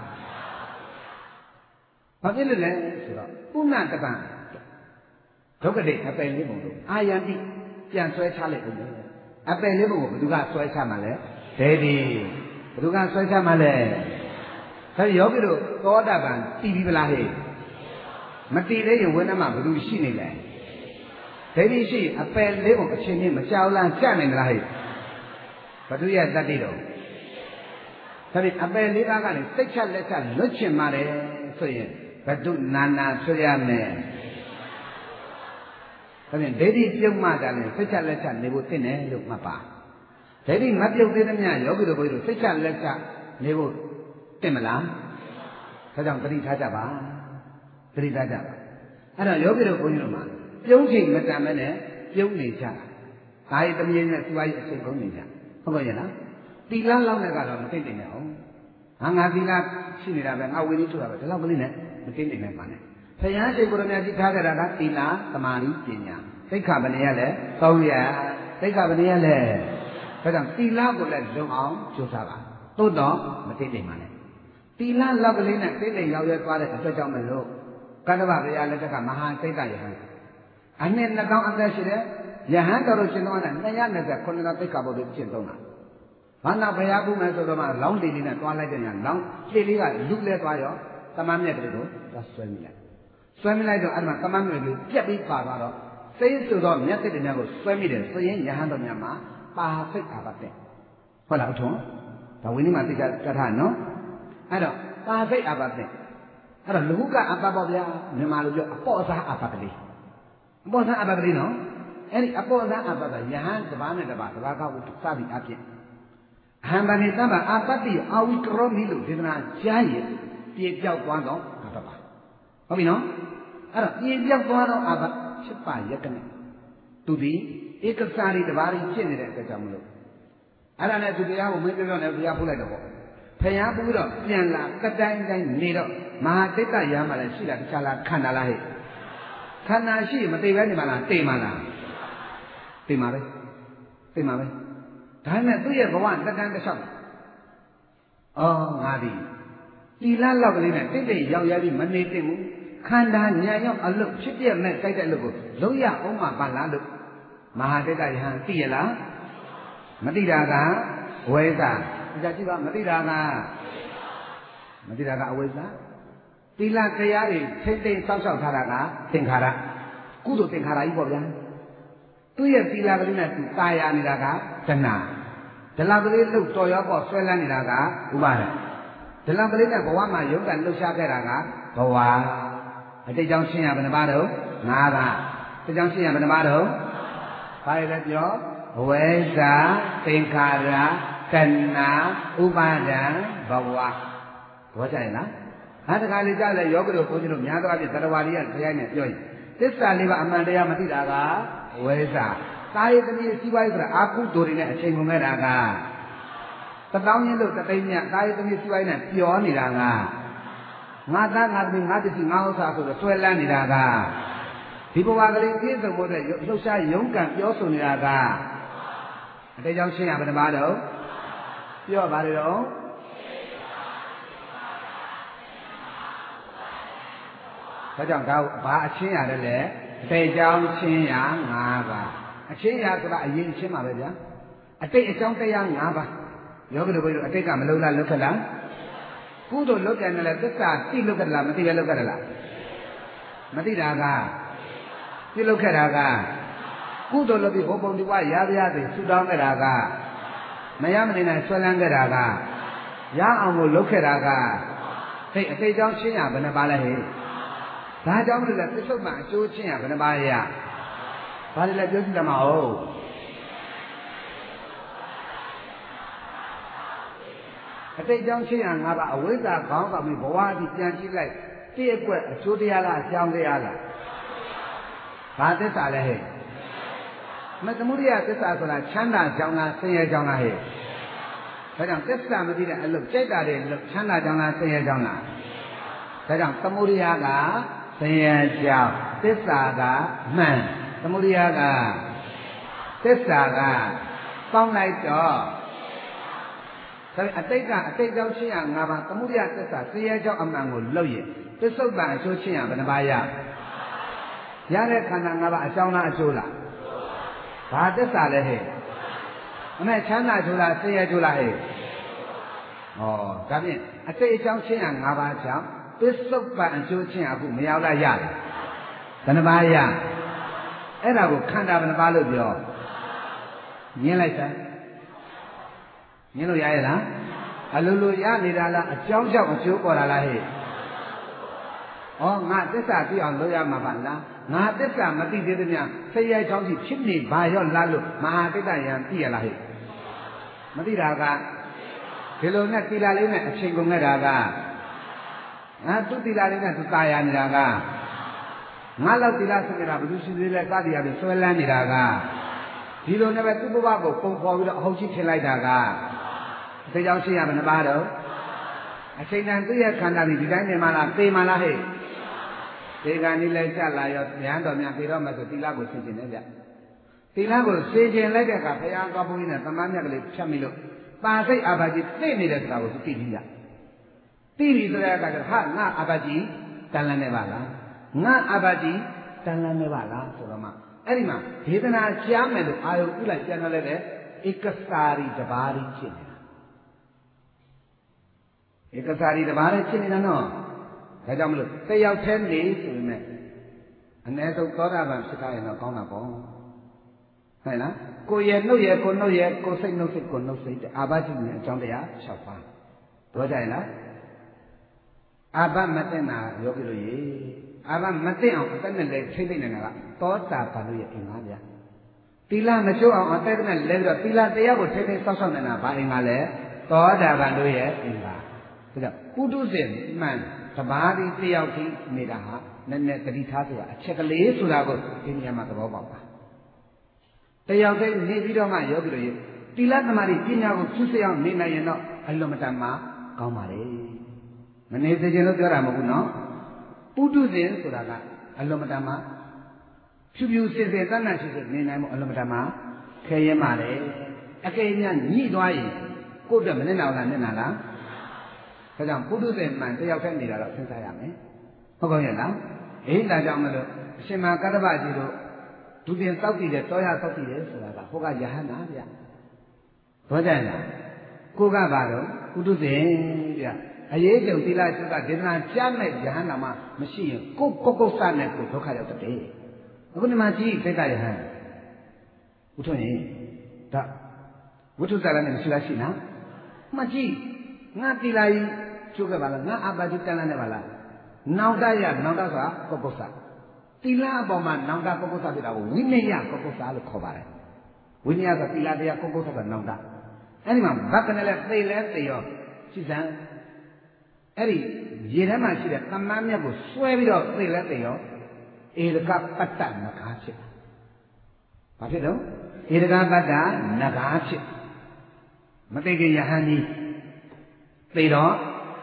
ဘာဖြစ်လို့လဲဆိုတော့ပုဏ္ဏတပံဒုက္ခတိအပယ်လေးဘုံတို့အာယန္တိပြန်ဆွဲချလိုက်အောင်အပယ်လေးဘုံကိုဘယ်သူကဆွဲချမှာလဲဒိဋ္ဌိဘယ်သူကဆွဲချမှာလဲဒါယောဂီတို့သောတာပန်တည်ပြီလားဟဲ့မတည်သေးရင်ဝိနည်းမှာဘယ်သူရှိနေလဲဒိဋ္ဌိရှိအပယ်လေးပုံအချင်းချင်းမကြောက်လန့်ကြနိုင်ကြလားဟဲ့ဘုသူရဲ့တတ္တိတော့ဒါဖြင့်အပယ်လေးပါးကနေစိတ်ချလက်ချလွတ်ချင်ပါတယ်ဆိုရင်ဘုသူနာနာဆိုရမယ်ဒါဖြင့်ဒိဋ္ဌိပြုတ်မှတာလည်းစိတ်ချလက်ချနေဖို့တင့်တယ်လို့မှတ်ပါဒိဋ္ဌိမပြုတ်သေးသမျှယောဂီတို့ဘုရားတို့စိတ်ချလက်ချနေဖို့တင့်မလားဒါကြောင့်သတိထားကြပါသတိထားကြပါအဲ့တော့ယောဂီတို့ဘုန်းကြီးတို့မှာပြုံးချိန်မတန်မဲနဲ့ပြုံးနေကြတာဒါရီတမင်းနဲ့သူ့အရေးအချိန်ကုန်နေကြဟုတ်ကဲ့လားတီလန်းလောက်နဲ့ကတော့မသိနိုင်နဲ့အောင်ငါတီလန်းရှိနေတာပဲငါဝေလေးထုတ်တာပဲဒီလောက်ကလေးနဲ့မသိနိုင်နဲ့ပါနဲ့ဘုရားရှိခိုးတော်များကြီးထားကြတာကတီလာသမာဓိပညာသိက္ခာပဏိယလည်း300သိက္ခာပဏိယလည်းဒါကြောင့်တီလာကိုလည်းလုံအောင်ကြိုးစားပါသို့တော့မသိနိုင်ပါနဲ့တီလာလောက်ကလေးနဲ့သိနိုင်ရောက်ရသွားတဲ့အတွက်ကြောင့်မလို့ကတ္တဗဗျာလက်ထက်ကမဟာစိတ်တယဟန်အနှစ်2000အသက်ရှိတဲ့ယဟန်တော်တို့ရှင်တော်က229ခုသိက္ခာပုဒ်တွေကျင့်သုံးတာဘာနာဘုရားကုမယ်ဆိုတော့မှလောင်းလေးလေးနဲ့တွားလိုက်တဲ့ညာလောင်းလေးလေးကလူလဲသွားရောတမန်မြတ်ကလေးကိုသွားဆွဲမိလိုက်တော့အဲ့မှာတမန်မြတ်ကလေးပြက်ပြီးပါသွားတော့စိတ်ဆိုတော့မြတ်တဲ့များကိုဆွဲမိတယ်ဆိုရင်ယဟန်တော်များမှာပါစိတ်အာဘတ်တဲ့ဟုတ်လားအထုံးဒါဝိနည်းမှာသိကြထားနော်အဲ့တော့ပါစိတ်အာဘတ်တဲ့အဲ့တော့လူကအပပေါ့ဗျာမြန်မာလိုပြောအပေါ့စားအပကလေးအပေါ့စားအပကလေးနော်အဲ့ဒီအပေါ့စားအပကယဟန်တစ်ပါးနဲ့တစ်ပါးကကိုစသည်အပြင်အဟံဘာနေတမ္ပအာပတ္တိအာဝိကရောမိလို့ဒေသနာကြားရင်ပြေပြောက်သွားတော့အပပါဟုတ်ပြီနော်အဲ့တော့ပြေပြောက်သွားတော့အပဖြစ်ပါရက်ကနဲ့သူဒီဧကစာရီတစ်ပါးကြီးဖြစ်နေတဲ့အတွက်ကြောင့်မလို့အဲ့ဒါနဲ့သူတရားကိုမင်းပြောနေဘုရားဖုတ်လိုက်တော့ပေါ့ဖျားပူးတော့ပြန်လာကတိုင်းတိုင်းနေတော့မဟာတိတ်တရမှာလည်းရှိတာတခြားလားခန္ဓာလားဟဲ့ခန္ဓာရှိမသိပဲနေမှာလားသိမှာလားသိမှာပဲသိမှာပဲဒါနဲ့သူ့ရဲ့ဘဝတက်တန်းတစ်လျှောက်ငါဒီတီလာလောက်ကလေးနဲ့တိတ်တိတ်ရောက်ရပြီးမနေတင်ဘူးခန္ဓာညာရောက်အလုတ်ဖြစ်ပြမဲ့ကြိုက်တဲ့အလုပ်ကိုလုံးရအောင်မှပါလားလို့မဟာတိတ်တယဟန်သိရလားမသိတာကဝိဇ္ဇာဒါကြည့်ပါမသိတာကအဝိဇ္ဇာသီလတရားတွေထိမ့်သိမ့်စောင့်ရှောက်ထားတာကသင်္ခါရကုသိုလ်သင်္ခါရကြီးပေါ့ဗျာသူ့ရဲ့သီလကလေးနဲ့သူตายရနေတာကတဏှာဒီလောက်ကလေးလှုပ်တော်ရောပေါ့ဆွဲလန်းနေတာကဥပါဒဒီလောက်ကလေးနဲ့ဘဝမှာယုံကလှုပ်ရှားခဲ့တာကဘဝအတိတ်ကြောင့်ရှင်းရဘယ်နှပါတော့5ပါးဒီကြောင့်ရှင်းရဘယ်နှပါတော့ဘာလဲပြောဝိဇ္ဇာသင်္ခါရတဏှာဥပါဒံဘဝဘောကြရင်လားဟာတခါလေကြားလဲယောဂတို့ဘုန်းကြီးတို့များသောအားဖြင့်သရဝါရီကတရားနဲ့ပြောရင်သစ္စာလေးပါအမှန်တရားမသိတာကဝိဇ္ဇာသာယသမီးစီးပွားရေးဆိုတာအာကုသိုလ်တွေနဲ့အချိန်ကုန်ခဲ့တာက1000ရင်းလို့တသိန်းမြတ်သာယသမီးစီးပွားရေးနဲ့ပျော်နေတာကငါသားငါသမီးငါပစ္စည်းငါဥစ္စာဆိုတော့ဆွဲလန်းနေတာကဒီဘဝကလေးပြည့်စုံဖို့တဲ့လှုပ်ရှားရုန်းကန်ပြောဆိုနေတာကအတိတ်ကြောင့်ရှင်းရဘယ်နှပါတော့ပြောပါလေတော့ဒါကြောင့်ဒါဘာအချင်းရတယ်လဲအတိတ်အကြောင်းချင်းရ5ပါးအချင်းရဆိုတာအရင်ချင်းပါပဲဗျာအတိတ်အကြောင်းတရား5ပါးယောဂီတို့ဘုရားအတိတ်ကမလုံလားလွတ်ခလားကုသိုလ်လွတ်တယ်နဲ့လဲသစ္စာသိလွတ်ကြလားမသိပဲလွတ်ကြလားမသိတာကသိလွတ်ခဲ့တာကကုသိုလ်လွတ်ပြီးဘုံဘုံဒီဝရရသည်ဆူတောင်းခဲ့တာကမရမနေနိုင်ဆွဲလန်းခဲ့တာကရအောင်ကိုလုပ်ခဲ့တာကသိအတိတ်ကြောင့်ရှင်းရဘယ်နှပါလဲဟဲ့ဒါကြောင့်မလို့လဲသစ္ဆုတ်မှအကျိုးချင်းရဘယ်နှပါရဘာလဲပြောကြည့်ကြမအောင်အတိတ်ကြောင့်ရှင်းရ5ပါးအဝိဇ္ဇာခေါင်းဆောင်ပြီးဘဝကြီးပြန်ကြည့်လိုက်တည့်အကွက်အကျိုးတရားလားအကြောင်းတရားလားဘာသစ္စာလဲဟဲ့မသမုဒိယသစ္စာဆိုတာချမ်းသာကြောင်းလားဆင်းရဲကြောင်းလားဟဲ့ဒါကြောင့်သစ္စာမသိတဲ့အလုပ်ကြိုက်တာတွေချမ်းသာကြောင်းလားဆင်းရဲကြောင်းလားဒါကြောင့်သမုဒိယကဆင်းရဲကြောင်းသစ္စာကမှန်သမုဒိယကသစ္စာကပေါင်းလိုက်တော့ဒါအတိတ်ကအတိတ်ကြောင့်ရှင်းရ5ပါးသမုဒိယသစ္စာဆင်းရဲကြောင်းအမှန်ကိုလုပ်ရင်သစ္ဆုတ်ပံအကျိုးရှင်းရဘယ်နှပါးရတဲ့ခန္ဓာ5ပါးအကြောင်းလားအကျိုးလားဘာသစ္စာလဲဟဲ့အမေချမ်းသာကျိုးလားဆင်းရဲကျိုးလားဟဲ့ဒါဖြင့်အတိတ်အကြောင်းရှင်းရ5ပါးကြောင့်သစ္ဆုတ်ပံအကျိုးချင်းအခုမရောက်လာရတယ်ဘယ်နှပါးရအဲ့ဒါကိုခန္ဓာဘယ်နှပါလို့ပြောညင်းလိုက်စမ်းညင်းလို့ရရဲ့လားအလိုလိုရနေတာလားအကြောင်းကြောင့်အကျိုးပေါ်လာလားဟဲ့ဩငါသစ္စာသိအောင်လုပ်ရမှာပါလားငါသစ္စာမသိသေးသမျှဆရာเจ้าကြီးဖြစ်နေပါရောလားလို့မဟာတိတ္တယံသိရလားဟဲ့မသိတာကဒီလိုနဲ့သီလလေးနဲ့အချိန်ကုန်ခဲ့တာကငါသူ့သီလလေးနဲ့သူตายရနေတာကငါလောက်သီလဆုံးနေတာဘယ်သူရှိသေးလဲစသည်အပြင်ဆွဲလန်းနေတာကဒီလိုနဲ့ပဲသူ့ဘဝကိုပုံဖော်ပြီးတော့အဟုတ်ကြီးထင်လိုက်တာကသေကြောင့်ရှိရမနှပါတော့အချိန်တန်သူ့ရဲ့ခန္ဓာကြီးဒီတိုင်းနေမှလားသေမှလားဟဲ့ဒီကနေ့လဲကြလာရောဉာဏ်တော်များပြေတော့မှဆိုသီလကိုဆင်ခြင်နေကြသီလကိုဆင်ခြင်လိုက်တဲ့အခါဘုရားကောင်းဘုန်းကြီးနဲ့သမားမြတ်ကလေးဖြတ်မိလို့ပါစိတ်အာဘကြီးသိနေတဲ့ဆိုတာကိုသူသိပြီးရသိပြီဆိုတဲ့အခါကျဟာငါအာဘကြီးတန်လန်းနေပါလားငါအာဘကြီးတန်လန်းနေပါလားဆိုတော့မှအဲ့ဒီမှာဒေသနာကြားမယ်လို့အာယုဥလိုက်ပြန်လာတဲ့ဧကစာရီတပါးကြီးဖြစ်နေတာဧကစာရီတပါးလည်းဖြစ်နေတာနော်ဒါကြောင့်မလို့တယောက်တည်းနေဆိုပေမဲ့အ ਨੇ ဆုံးသောတာပန်ဖြစ်ထားရင်တော့ကောင်းတာပေါ့ဟုတ်လားကိုယ်ရဲ့နှုတ်ရဲ့ကိုယ်နှုတ်ရဲ့ကိုယ်စိတ်နှုတ်စိတ်ကိုယ်နှုတ်စိတ်အာဘကြီးနဲ့အကြောင်းတရား6ပါးပြောကြရင်လားအာဘမသိနာယောဂီတို့ရေအာဘမသိအောင်အသက်နဲ့လဲထိမ့်သိနေတာကသောတာပန်တို့ရဲ့အင်္ဂါဗျာသီလမကျိုးအောင်အသက်နဲ့လဲပြီးတော့သီလတရားကိုထိမ့်သိစောင့်ရှောက်နေတာဘာအင်္ဂါလဲသောတာပန်တို့ရဲ့အင်္ဂါဒါကြောင့်ပုထုဇဉ်မှန်တပါးဒီတယောက်ကြီးနေတာဟာနည်းနည်းတတိထားစရာအချက်ကလေးဆိုတာကိုဒီနေရာမှာသဘောပေါက်ပါတယောက်တည်းနေပြီးတော့မှယောဂီတို့ရေသီလသမာဓိပညာကိုဖြူစအောင်နေနိုင်ရင်တော့အလွန်မတန်မှကောင်းပါလေမနေစေချင်လို့ပြောတာမဟုတ်ဘူးနော်ပုထုဇဉ်ဆိုတာကအလွန်မတန်မှဖြူဖြူစင်စင်တန်းတန်းရှိရှိနေနိုင်မှုအလွန်မတန်မှခဲရင်ပါလေအကယ်၍ညှိသွားရင်ကိုယ့်အတွက်မနဲ့နာလားနဲ့နာလားဒါကြောင့်ပုထုဇဉ်မှန်တယောက်တည်းနေတာတော့စဉ်းစားရမယ်ဟုတ်ကောရဲ့လားအေးဒါကြောင့်မလို့အရှင်မကတ္တဗကြီးတို့ဒုတင်တောက်တည်တယ်တောရတောက်တည်တယ်ဆိုတာကဟိုကယဟန္တာဗျဘောကြလားကိုကပါတော့ပုထုဇဉ်ဗျအရေးကြုံသီလစုကဒေသနာကြားမဲ့ယဟန္တာမှမရှိရင်ကိုကုတ်စနဲ့ကိုဒုက္ခရောက်တတ်အခုဒီမှာကြည့်စိတ်ကယဟန်ဥထုံးရင်ဒါဝိထုဇာလည်းမရှိလားရှိလားမှကြည့်ငါသီလကြီးကျုပ်ကပါလားငါအာပါတိတန်လာနေပါလားနောင်တရနောင်တဆိုတာကုတ်စသီလအပေါ်မှာနောင်တကုတ်စဖြစ်တာကိုဝိနည်းကုတ်စလို့ခေါ်ပါတယ်ဝိနည်းဆိုသီလတရားကုတ်စဆိုတာနောင်တအဲ့ဒီမှာဘက်ကနဲ့လည်းသိလဲသိရောရှိစမ်းအဲ့ဒီရေထဲမှာရှိတဲ့သမန်းမြတ်ကိုဆွဲပြီးတော့သိလဲသိရောဧရကပတ္တနဂါဖြစ်ဘာဖြစ်တော့ဧရကပတ္တနဂါဖြစ်မသိခင်ယဟန်ကြီးသိတော့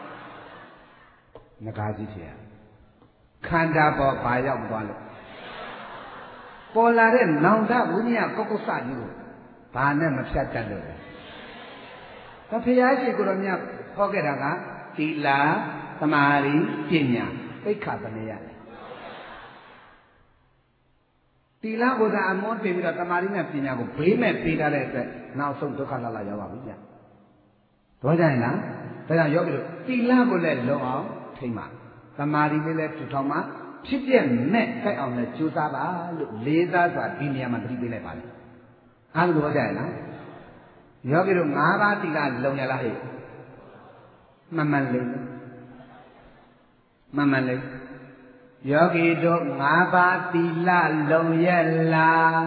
နဂါကြီးဖြစ်ရခန္ဓာပေါ်ဘာရောက်သွားလို့ပေါ်လာတဲ့နောင်တဝိညာဉ်ကုတ်စကြီးကိုဘာနဲ့မဖြတ်တတ်လို့လဲဒါဖျားရှိကိုတော့မြတ်ဟောခဲ့တာကသီလသမာဓိပညာသိက္ခာပနေရတယ်သီလကိုသာအမောတင်ပြီးတော့သမာဓိနဲ့ပညာကိုဘေးမဲ့ပေးထားတဲ့အတွက်နောက်ဆုံးဒုက္ခလာလာရောက်ပါပြီဗျတော့ကြရင်လားဒါကြောင့်ယောဂီတို့သီလကိုလည်းလုံအောင်ထိမ့်ပါသမာဓိလေးလည်းထူထောင်မှဖြစ်ပြမဲ့ကြိုက်အောင်လည်းကြိုးစားပါလို့လေးစားစွာဒီနေရာမှာသတိပေးလိုက်ပါလေအားလုံးတော့ကြရင်လားယောဂီတို့၅ပါးသီလလုံရလားဟဲ့မှန်မှန်လေးမှန်မှန်လေးယောဂီတို့၅ပါးသီလလုံရလား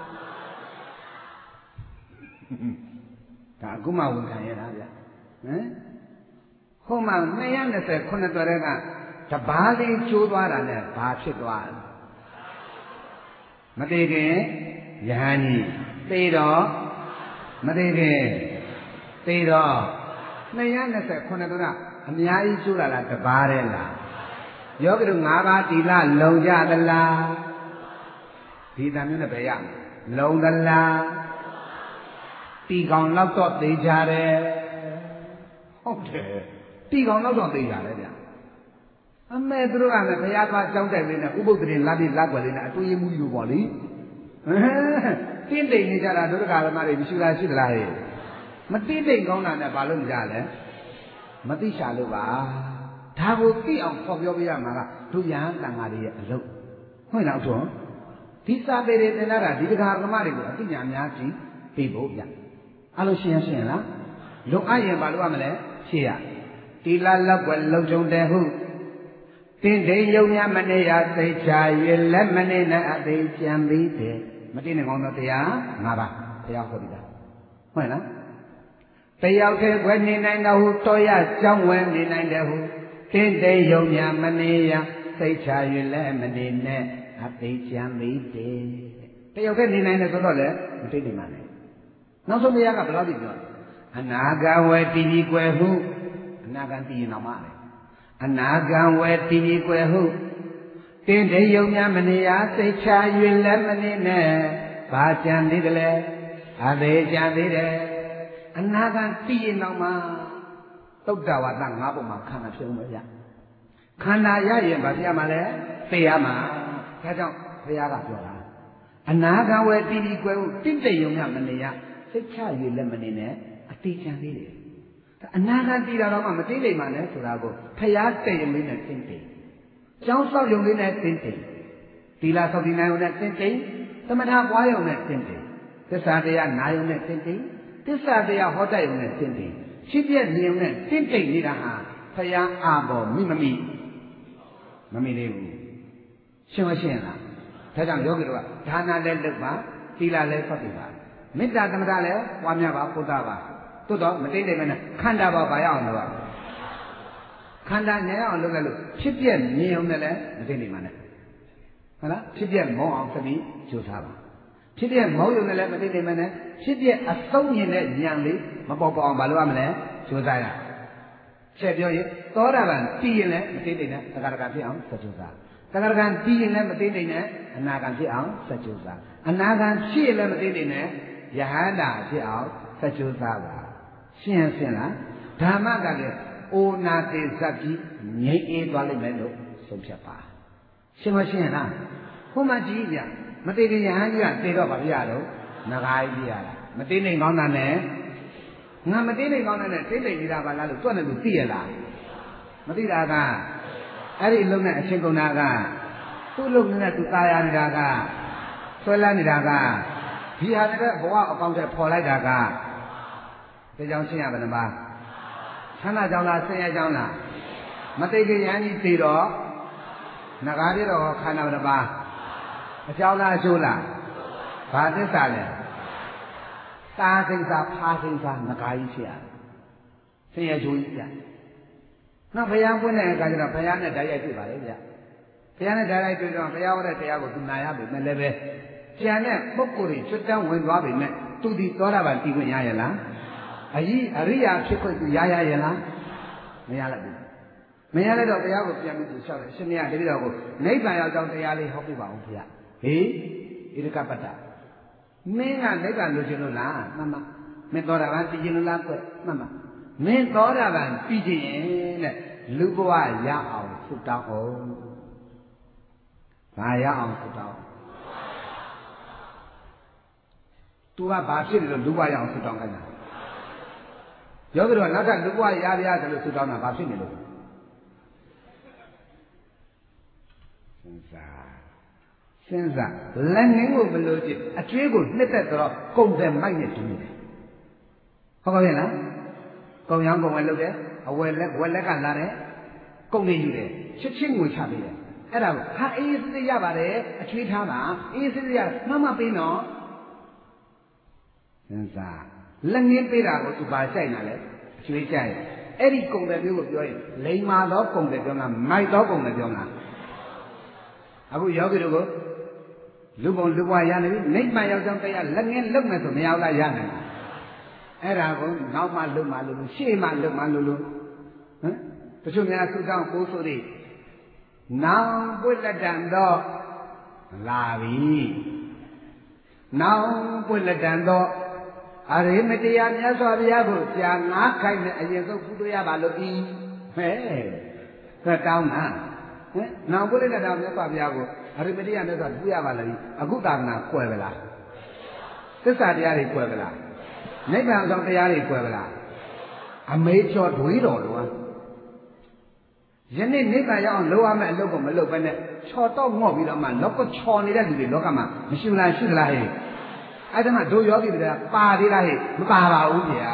ဒါအခုမှဝန်ခံရတာဗျဟမ်ဟိုမှာ229ခုတည်းကတပါးလေးကျိုးသွားတာနဲ့ဘာဖြစ်သွားလဲမသေးခင်ယဟန်ကြီးသေတော့မသေးခင်သေတော့229ခုတည်းကအများကြီးကျိုးလာလားတပါးတည်းလားယောဂီတို့၅ပါးသီလလုံကြသလားဒီတန်မျိုးနဲ့ပဲရလုံသလားတီကောင်လောက်တော့သိကြတယ်ဟုတ်တယ်တီကောင်လောက်တော့သိကြတယ်ဗျအမေသူတို့ကလည်းဘုရားသွားကြောင်းတိုက်လေးနဲ့ဥပုသ္တရင်လက်ပြီးလက်ွယ်လေးနဲ့အတွေ့အမှုယူပေါ့လေတင်းတိမ်နေကြတာဒုက္ခဓမ္မတွေမရှိလားရှိသလားဟဲ့မတင်းတိမ်ကောင်းတာနဲ့ဘာလို့ကြလဲမသိရှာလို့ပါဒါကိုသိအောင်ဖော်ပြောပြရမှာကတို့ယဟန်တန်ဃာတွေရဲ့အလုပ်ဟုတ်လားထွန်းဒီစာပေတွေသင်တာဒီတရားဓမ္မတွေကိုအသိဉာဏ်များကြည့်ပြီးဖို့ဗျအဲ့လိုရှင်းလားလုံအပ်ရင်ဘာလို့ရမလဲရှင်းရတီလာလောက်ွယ်လုံကြုံတဲ့ဟုတင်းတိမ်ယုံများမနေရသိချာ၍လက်မနေနဲ့အသိကြံပြီးတယ်မသိနေကောင်းသောတရား၅ပါးတရားဟောဒီတာဟုတ်လားတယောက်တည်းွယ်နေနိုင်တော့ဟုတော်ရကြောင်းဝဲနေနိုင်တယ်ဟုတင်းတိမ်ယုံများမနေရသိချာ၍လက်မနေနဲ့အသိကြံပြီးတယ်တယောက်တည်းနေနိုင်တယ်ဆိုတော့လေမသိနေမှလည်းနောက်ဆုံးတရားကဘယ်လိုပြောလဲအနာဂံဝေတိတိကွယ်ဟုအနာဂံတည်ရင်တော့မှလည်းအနာဂံဝေတိတိကွယ်ဟုတင်းတိမ်ယုံများမနေရသိချာ၍လက်မနေနဲ့ဘာကြံသေးတယ်လဲအသေးကြံသေးတယ်အနာဂံတည်ရင်တော့မှသုတ္တဝါဒ၅ပုံမှာခန္ဓာဖြစ်ဦးမယ်ဗျခန္ဓာရရင်ဘာဖြစ်ရမှာလဲသိရမှာဒါကြောင့်ဘုရားကပြောတာအနာဂံဝေတိတိကွယ်ဟုတင်းတိမ်ယုံများမနေရသိချ၍လက်မနေနဲ့အသေးကြံသေးတယ်အနာဂတ်တည်တာတော့မှမသိနိုင်မှလည်းဆိုတာကိုဖျားတဲ့ရုံလေးနဲ့သိသိကျောင်းဆောက်ရုံလေးနဲ့သိသိသီလဆောက်တည်နိုင်ုံနဲ့သိသိသမထပွားရုံနဲ့သိသိသစ္စာတရားနာယုံနဲ့သိသိသစ္စာတရားဟောတတ်ရုံနဲ့သိသိရှိပြည့်နေုံနဲ့သိသိနေတာဟာဖျားအာဘောမိမမိလေးဘူးရှင်းမရှင်းလားဒါကြောင့်ယောဂီတို့ကဒါနလည်းလုပ်ပါသီလလည်းဆောက်တည်ပါမေတ္တာသမထလည်းပွားများပါပုဒ္ဒပါသို့တော့မတိတ်နေမနဲ့ခန္ဓာပါရအောင်လုပ်ရခန္ဓာငြိမ်အောင်လုပ်လိုက်လို့ဖြစ်ပြမြင်အောင်လည်းမတိတ်နေမှနဲ့ဟုတ်လားဖြစ်ပြမောအောင်သတိကြိုးစားပါဖြစ်ပြမောရုံနဲ့လည်းမတိတ်နေမနဲ့ဖြစ်ပြအဆုံးမြင်တဲ့ဉာဏ်လေးမပေါ်ပေါအောင်မလုပ်ရမလဲကြိုးစားရချက်ပြောရင်သောတာပန်တည်ရင်လည်းမတိတ်နေနဲ့သက္ကရကဖြစ်အောင်စကြိုးစားသက္ကရကတည်ရင်လည်းမတိတ်နေနဲ့အနာဂံဖြစ်အောင်စကြိုးစားအနာဂံဖြစ်ရင်လည်းမတိတ်နေနဲ့ယဟန္တာဖြစ်အောင်စကြိုးစားပါရှင်းလားဓမ္မကလည်းအိုနာတေဇတ်ပြီးငြိမ့်အေးသွားလိမ့်မယ်လို့ဆုံးဖြတ်ပါရှင်းမရှင်းလားဘုမကြီးဗျမသိတဲ့ယဟန်ကြီးကသေတော့ဗဗျာတော့ငကားကြီးပြရတာမသိနိုင်ကောင်းတာနဲ့ငါမသိနိုင်ကောင်းတာနဲ့သိနိုင်နေတာပါလားလို့တွက်နေလို့သိရလားမသိတာကအဲ့ဒီအလုံးနဲ့အချင်းကုန်တာကသူ့လုံးနဲ့သူตายရနေတာကဆွဲလန်းနေတာကဒီဟာတဲ့ဘဝအကောင့်ထဲပေါ်လိုက်တာကဒီကြောင့်ရှင်းရပါလားချမ်းသာကြောင်းလားဆင်းရဲကြောင်းလားမသိကြရန်ကြီးသိတော့ငကားပြတော့ခန္ဓာတစ်ပါးအကြောင်းလားအကျိုးလားဘာသစ္စာလဲသာကိစ္စဖာကိစ္စငကားကြီးဖြစ်ရတယ်ဆင်းရဲကျိုးကြီးပြနောက်ဘုရားပွင့်တဲ့အခါကျတော့ဘုရားနဲ့ဓာတ်ရိုက်တွေ့ပါလေဗျဘုရားနဲ့ဓာတ်ရိုက်တွေ့တော့ဘုရားဟောတဲ့တရားကိုသူနာရပြီမဲ့လည်းပဲကျန်တဲ့ပုဂ္ဂိုလ်တွေကျွတ်တန်းဝင်သွားပြီမဲ့သူဒီသောတာပန်တည်ခွင့်ရရဲ့လားအရိယာဖြစ်ခွင့်သူရရဲ့လားမရလိုက်ဘူးမရလိုက်တော့တရားကိုပြန်ပြီးသူလျှောက်တယ်ရှင်မရတပည့်တော်ကိုနိဗ္ဗာန်ရောက်ကြောင်းတရားလေးဟောပြပါဦးဘုရားဟေးဣရကပတ္တမင်းကနိဗ္ဗာန်လိုချင်လို့လားမှန်ပါမင်းသောတာပန်တည်ချင်လို့လားကွမှန်ပါမင်းသောတာပန်တည်ချင်ရင်တဲ့လူဘဝရအောင်ဆုတောင်းအောင်ဘာရအောင်ဆုတောင်းသူကဘာဖြစ်လို့လူဘဝရအောင်ဆုတောင်းခိုင်းတာယောဂီတို့ကနောက်ထပ်လူဘဝရရဆိုလို့ဆုတောင်းတာဘာဖြစ်နေလို့စဉ်းစားလက်ငင်းကိုမလို့ကြည့်အကျွေးကိုနှစ်သက်တော့ကုန်တယ်မိုက်နဲ့တူနေတယ်ဟုတ်ပါရဲ့လားကုန်ရောင်းကုန်ဝယ်လုပ်တယ်အဝယ်လက်ကလာတယ်ကုန်နေယူတယ်ချက်ချင်းငွေချပေးတယ်အဲ့ဒါကိုဟာအေးစစ်စစ်ရပါတယ်အကျွေးထားပါအေးစစ်စစ်ရမပေးနော်စဉ်းစားလက်ငင်းပေးတာကိုသူပါဆိုင်တာလေအကျွေးကြိုက်အဲ့ဒီကုန်တယ်မျိုးကိုပြောရင်လိမ္မာသောကုန်တယ်ပြောမလားမိုက်သောကုန်တယ်ပြောမလားအခုယောဂီတို့ကိုလူပုံလူဘဝရနေပြီနိဗ္ဗာန်ရောက်ကြောင်းတရားလက်ငင်းလုံမယ်ဆိုမရဘူးလားရနိုင်လားအဲ့ဒါကိုနောက်မှလုံမှလို့ရှေ့မှလုံမှလို့ဟမ်တချို့များသုတောင်းကိုဆိုသည်နောင်ပွင့်လက်တန်တော့လာပြီနောင်ပွင့်လက်တန်တော့အရိမတရားမြတ်စွာဘုရားကိုကြာငါးခိုင်နဲ့အရင်ဆုံးပူလို့ရပါလို့ဤဟဲ့တောင်းတာဟင်နောင်ပွင့်လက်တန်မြတ်စွာဘုရားကိုအရိမတရားမြတ်စွာပူရပါလို့အခုသာနာကွယ်ပလားသစ္စာတရားတွေကွယ်ပလားနိဗ္ဗာန်ဆောင်တရားတွေကွယ်ပလားအမေချော်တွေးတော်လို့ယနေ့နိဗ္ဗာန်ရောက်အောင်လုပ်ရမယ့်အလုပ်ကိုမလုပ်ဘဲနဲ့ချော်တော့ငေါ့ပြီးတော့မှလောကချော်နေတဲ့လူတွေလောကမှာမရှိဘူးလားရှိသလားဟဲ့အဲ့ဒါမှတို့ယောဂီတွေကပါသေးလားဟဲ့မပါပါဘူးဗျာ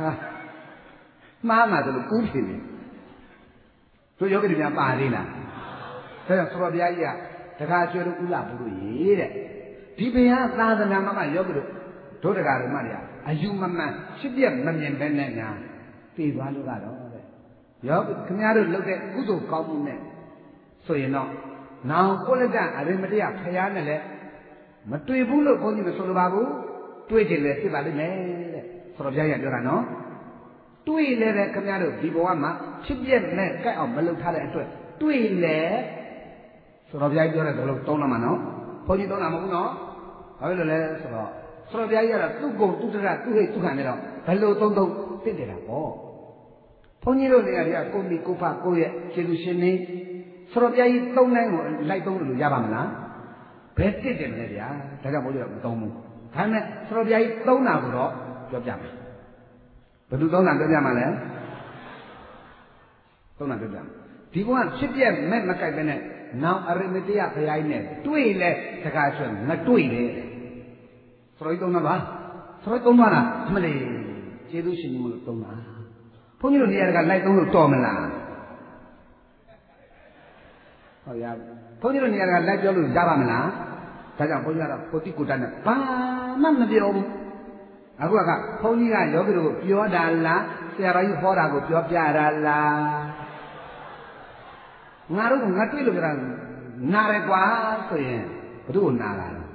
မှားမှာဆိုလို့ကူးဖြစ်နေတို့ယောဂီတွေများပါသေးလားဒါကြောင့်ဆိုတော်ဘုရားကြီးကတခါကျွဲတို့ဥလာဘူးလို့ရေးတဲ့ဒီဘုရားသာသနာမှာယောဂီတို့တို့တကာတို့မှလည်းအယူမမှန်ဖြစ်ပြမမြင်ပဲနဲ့ညာတည်သွားလို့ကတော့တဲ့ယောခင်ဗျားတို့လုပ်တဲ့ကုသိုလ်ကောင်းမှုနဲ့ဆိုရင်တော့နောင်ကိုလက်ကအရိမတ္တဖျားနဲ့လည်းမတွေ့ဘူးလို့ဘုန်းကြီးမဆိုလိုပါဘူးတွေ့ချင်လည်းဖြစ်ပါလိမ့်မယ်တဲ့ဆိုတော့ဘုရားကြီးပြောတာနော်တွေ့လည်းတဲ့ခင်ဗျားတို့ဒီဘဝမှာဖြစ်ပြနဲ့ကြိုက်အောင်မလုပ်ထားတဲ့အတွက်တွေ့လည်းဆိုတော့ဘုရားကြီးပြောတဲ့သလိုသုံးလာမှာနော်ဘုန်းကြီးသုံးလာမဟုတ်ဘူးနော်ဘာဖြစ်လို့လဲဆိုတော့ဘုရားကြီးကတော့သူ့ကိုသူတရသူ့ဟိတ်သူခံနေတော့ဘယ်လိုသုံးသိတယ်လားပေါ့ဘုန်းကြီးတို့နေရာကြီးကကိုမိကိုဖကိုရဲ့ကျေသူရှင်နေဆိုတော့ဘုရားကြီးသုံးတိုင်းကိုလိုက်သုံးလို့ရပါမလားဘယ်တစ်တယ်မလဲဗျာဒါကြောင့်ဘုန်းကြီးကမသုံးဘူးဒါနဲ့ဆိုတော့ဘုရားကြီးသုံးတာကိုတော့ပြောပြမယ်ဘယ်သူသုံးတာပြောပြမှာလဲသုံးတာပြောပြမယ်ဒီဘုရားဖြစ်ပြမဲ့မကြိုက်ပဲနဲ့နောင်အရိမတ္တဘုရားကြီးနဲ့တွေ့လဲတခါဆိုမတွေ့လေဆိုတော့သုံးတာပါဆိုတော့သုံးတာအမလေးကျေသူရှင်ကြီးမလို့သုံးတာဘုန်းကြီးတို့နေရာကလိုက်သုံးလို့တော်မလားဟုတ်ရဘုန်းကြီးတို့နေရာကလိုက်ပြောလို့ရပါမလားဒါကြောင့်ဘုန်းကြီးကတော့ကိုတိကိုတတ်နဲ့ဘာမှမပြောဘူးအခုကဘုန်းကြီးကယောဂီတို့ပြောတာလားဆရာတော်ကြီးဟောတာကိုပြောပြတာလားငါတို့ကငါတွေ့လို့ပြောတာနားရကွာဆိုရင်ဘုသူ့ကိုနားလာတယ်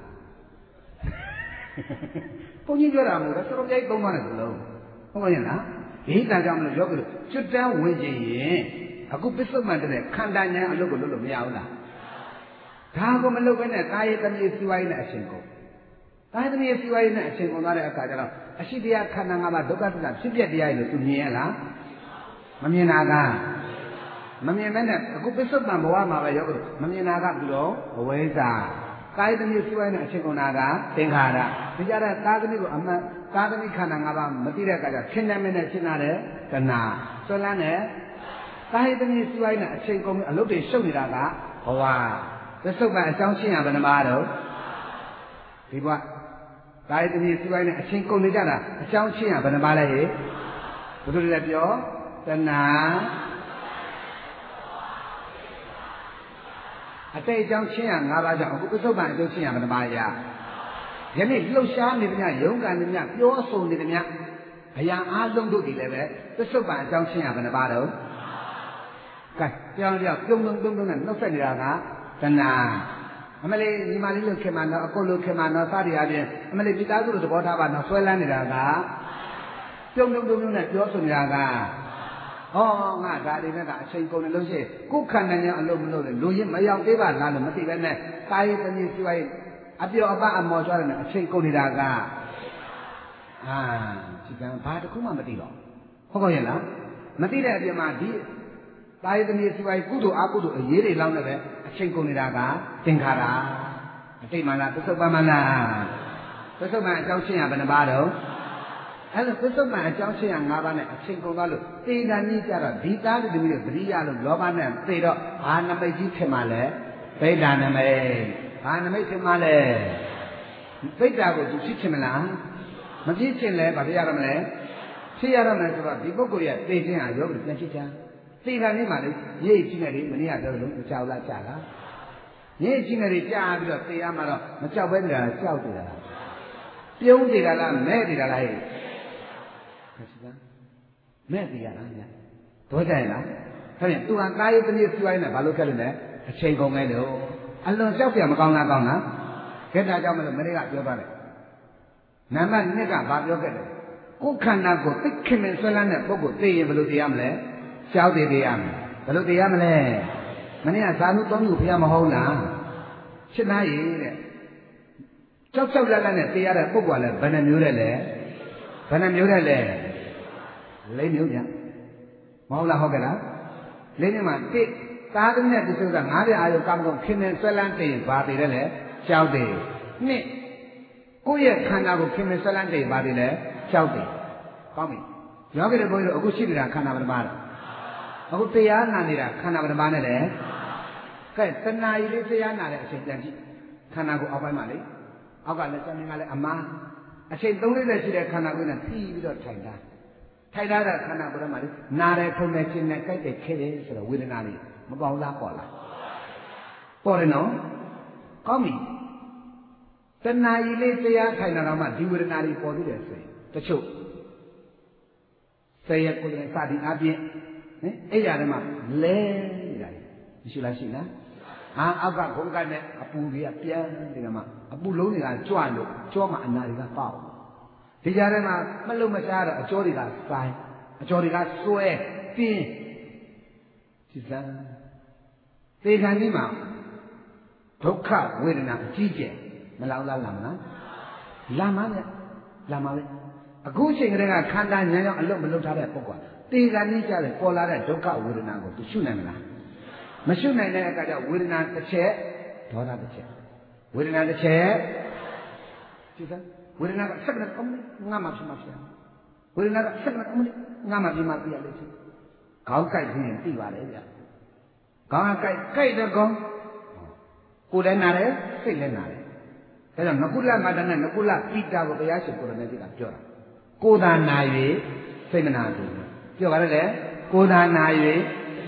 ဘုန်းကြီးပြောတာမဟုတ်ဘူးဆိုတော့ကြိုက်သုံးသွားတယ်ဆိုလို့ဟုတ်ပါရဲ့လားဒီတန်ကြောင့်မလို့ယောဂီတို့ကျွတ်တန်းဝင်ခြင်းရင်အခုပစ္စုပန်တဲ့ခန္ဓာဉာဏ်အလုပ်ကိုလုပ်လို့မရဘူးလားဒါကိုမလုပ်ဘဲနဲ့ကာယတမေစီဝါရေးနဲ့အရှင်ကုန်ကာယတမေစီဝါရေးနဲ့အရှင်ကုန်သွားတဲ့အခါကျတော့အရှိတရားခန္ဓာ၅ပါးဒုက္ခသစ္စာဖြစ်ပြတရားလို့သူမြင်ရလားမမြင်တာကမမြင်မဲနဲ့အခုပစ္စုပန်ဘဝမှာပဲယောဂီတို့မမြင်တာကပြီးတော့အဝိဇ္ဇာကာယတမေစီဝါရေးနဲ့အရှင်ကုန်တာကသင်္ခါရဒီကြတဲ့သာသမီကိုအမှန်သာသမီခန္ဓာ၅ပါးမသိတဲ့အခါကျခင်တဲ့မင်းနဲ့ရှင်းလာတဲ့တဏှာဆွဲလန်းတဲ့ကာယတမေစီဝါရေးနဲ့အရှင်ကုန်အလုပ်တွေရှုပ်နေတာကဘဝပစ္စုပန်အကြောင်းရှင်းရဘယ်နှပါတော့ဒီဘဝကာယတမေစီဝါရေးနဲ့အရှင်ကုန်နေကြတာအကြောင်းရှင်းရဘယ်နှပါလဲဟဲ့ဘုသူတွေပြောတဏှာအတိတ်အကြောင်းရှင်းရ၅ပါးကြောင့်အခုပစ္စုပန်အကျိုးရှင်းရဘယ်နှပါရယနေ့လှုပ်ရှားနေသည်များယုံကန်နေသည်များပြောဆိုနေသည်များအရာအားလုံးတို့ဒီလည်းပဲပစ္စုပန်အကြောင်းရှင်းရဘယ်နှပါတော့ကဲကြောင်ကြောင်ပြုံနဲ့နှုတ်ဆက်နေတာကတဏှာအမလေးညီမလေးလို့ခင်မနော်အကိုလို့ခင်မနော်စသည်အပြင်အမလေးပိသားစုလို့သဘောထားပါနော်ဆွဲလန်းနေတာကပြုံနဲ့ပြောဆိုနေတာကဟောငါဒါလေးနဲ့ကအချိန်ကုန်နေလို့ရှိရင်ကိုယ်ခန္ဓာညာအလုံးမလို့လေလူရင်မရောက်သေးပါလားလို့မသိပဲနဲ့ကာယတမေစီဝါရေးအပြောအပအမော်ကြတယ်နဲ့အချိန်ကုန်နေတာကဒီကံဘာတစ်ခုမှမသိတော့ဟုတ်ရဲ့လားမသိတဲ့အပြင်မှာဒီကာယတမေစီဝါရေးကုသိုလ်အကုသိုလ်အရေးတွေလောက်နဲ့ပဲအချိန်ကုန်နေတာကသင်္ခါရအတိတ်မှလားပစ္စုပန်မှလားပစ္စုပန်အကြောင်းရှင်းရဘယ်နှပါတော့အဲ့လိုပစ္စုပန်အကြောင်းရှင်းရ၅ပါးနဲ့အချိန်ကုန်သွားလို့သေတာနည်းကြတော့ဒီသားတွေတမီးတွေပရိယလို့လောဘနဲ့သေတော့ဘာနမိတ်ကြီးဖြစ်မှလဲဗိဒ္ဓနမိတ်ဘာနမိတ်ဖြစ်မှလဲဗိဒ္ဓကိုသူဖြစ်ချင်မလားမဖြစ်ချင်လဲဘာဖြစ်ရတော့မလဲဖြစ်ရတော့မယ်ဆိုတော့ဒီပုဂ္ဂိုလ်ရဲ့သေခြင်းဟာယောဂီပြန်ဖြစ်ချင်သေတာနေ့မှလေရိပ်ကြီးနေတယ်မနေ့ကပြောလို့မကြောက်လားကြာလားရိပ်ကြီးနေတယ်ကြာပြီးတော့သေရမှာတော့မကြောက်ပဲနေတာကြောက်နေတာလားပြုံးနေတာလားမဲ့နေတာလားဟဲ့မဲ့သေးရလားညာတော့ကြရင်လားဆိုရင်သူကကာယတမေစီဝါရေးနဲ့ဘာလို့ခက်လို့လဲအချိန်ကုန်ခဲ့လို့အလွန်ကြောက်ပြမကောင်းလားကောင်းလားခက်တာကြောင့်မလို့မနေ့ကပြောသွားတယ်နံပါတ်2ကဘာပြောခဲ့လဲကိုယ်ခန္ဓာကိုသိခင်မဆွဲလန်းတဲ့ပုဂ္ဂိုလ်သိရင်ဘယ်လိုသိရမလဲကြောက်သေးရမယ်ဘယ်လိုသိရမလဲမနေ့ကဇာနု3ခုဘုရားမဟုတ်လားရှင်းသားရည်တဲ့ကြောက်လန့်နဲ့သိရတဲ့ပုဂ္ဂိုလ်ကလည်းဘယ်နှမျိုးတဲ့လဲဘယ်နှမျိုးတဲ့လဲ၄မျိုးဗျမဟုတ်လားဟုတ်ကဲ့လား၄မျိုးမှာ1သာသမီနဲ့ဒီဆိုတာ၅ပြအာယုကာမဂုဏ်ခင်မဆွဲလန်းသိရင်ဘာသိတယ်လဲကြောက်သေး2ကိုယ့်ရဲ့ခန္ဓာကိုခင်မဆွဲလန်းသိရင်ဘာသိလဲကြောက်သေးကောင်းပြီယောဂီတွေဘုန်းကြီးတို့အခုရှိနေတာခန္ဓာဘယ်နှပါလဲအခုတရားနာနေတာခန္ဓာဘယ်နှပါနဲ့လဲ cái tân này lấy xe nhà này sẽ làm gì khả năng của ông phải mà lấy ông cả là cho nên là ama sẽ tông lấy chỉ là khả năng của nó thi được thay ra là khả năng của nó mà lấy na để không để trên này cái để khi đấy sẽ là quyết định nào đi mà bảo là bỏ đấy nó có mình tân này lấy xe thay nào mà đi quyết định nào đi bỏ đi để xe cho chú xe của người ta đi áp dụng ấy giờ mà lên này chỉ là gì nè ông cả cũng cái này apu gì apia thì mà apu lâu này là cho mà anh này là bao thì giờ mà mất lâu mà sao rồi cho thì là sai cho thì là xuôi tin chỉ là thế cái gì mà thúc khảo về là chi chế mà lão là làm đấy cú chuyện cái này khán giả nhiều anh lúc mình lúc thà đấy bốc qua thế cái này chả đấy coi là đấy thúc khảo về là có chút này mà chút này này cái đó về là cái chế đó là cái chế về là cái chế chỉ là về là cái sắc nó không ngam mà về là cái sắc nó không ngam mà vậy đấy có cái gì thì vào đấy vậy có cái đó không cô đấy nào đấy cái đấy nào đấy thế là nó cũng là mà đằng này nó cũng là pita của bây giờ sự của nó thì làm chưa cô ta này vậy thế mà nào rồi chưa vào đấy cô ta này vậy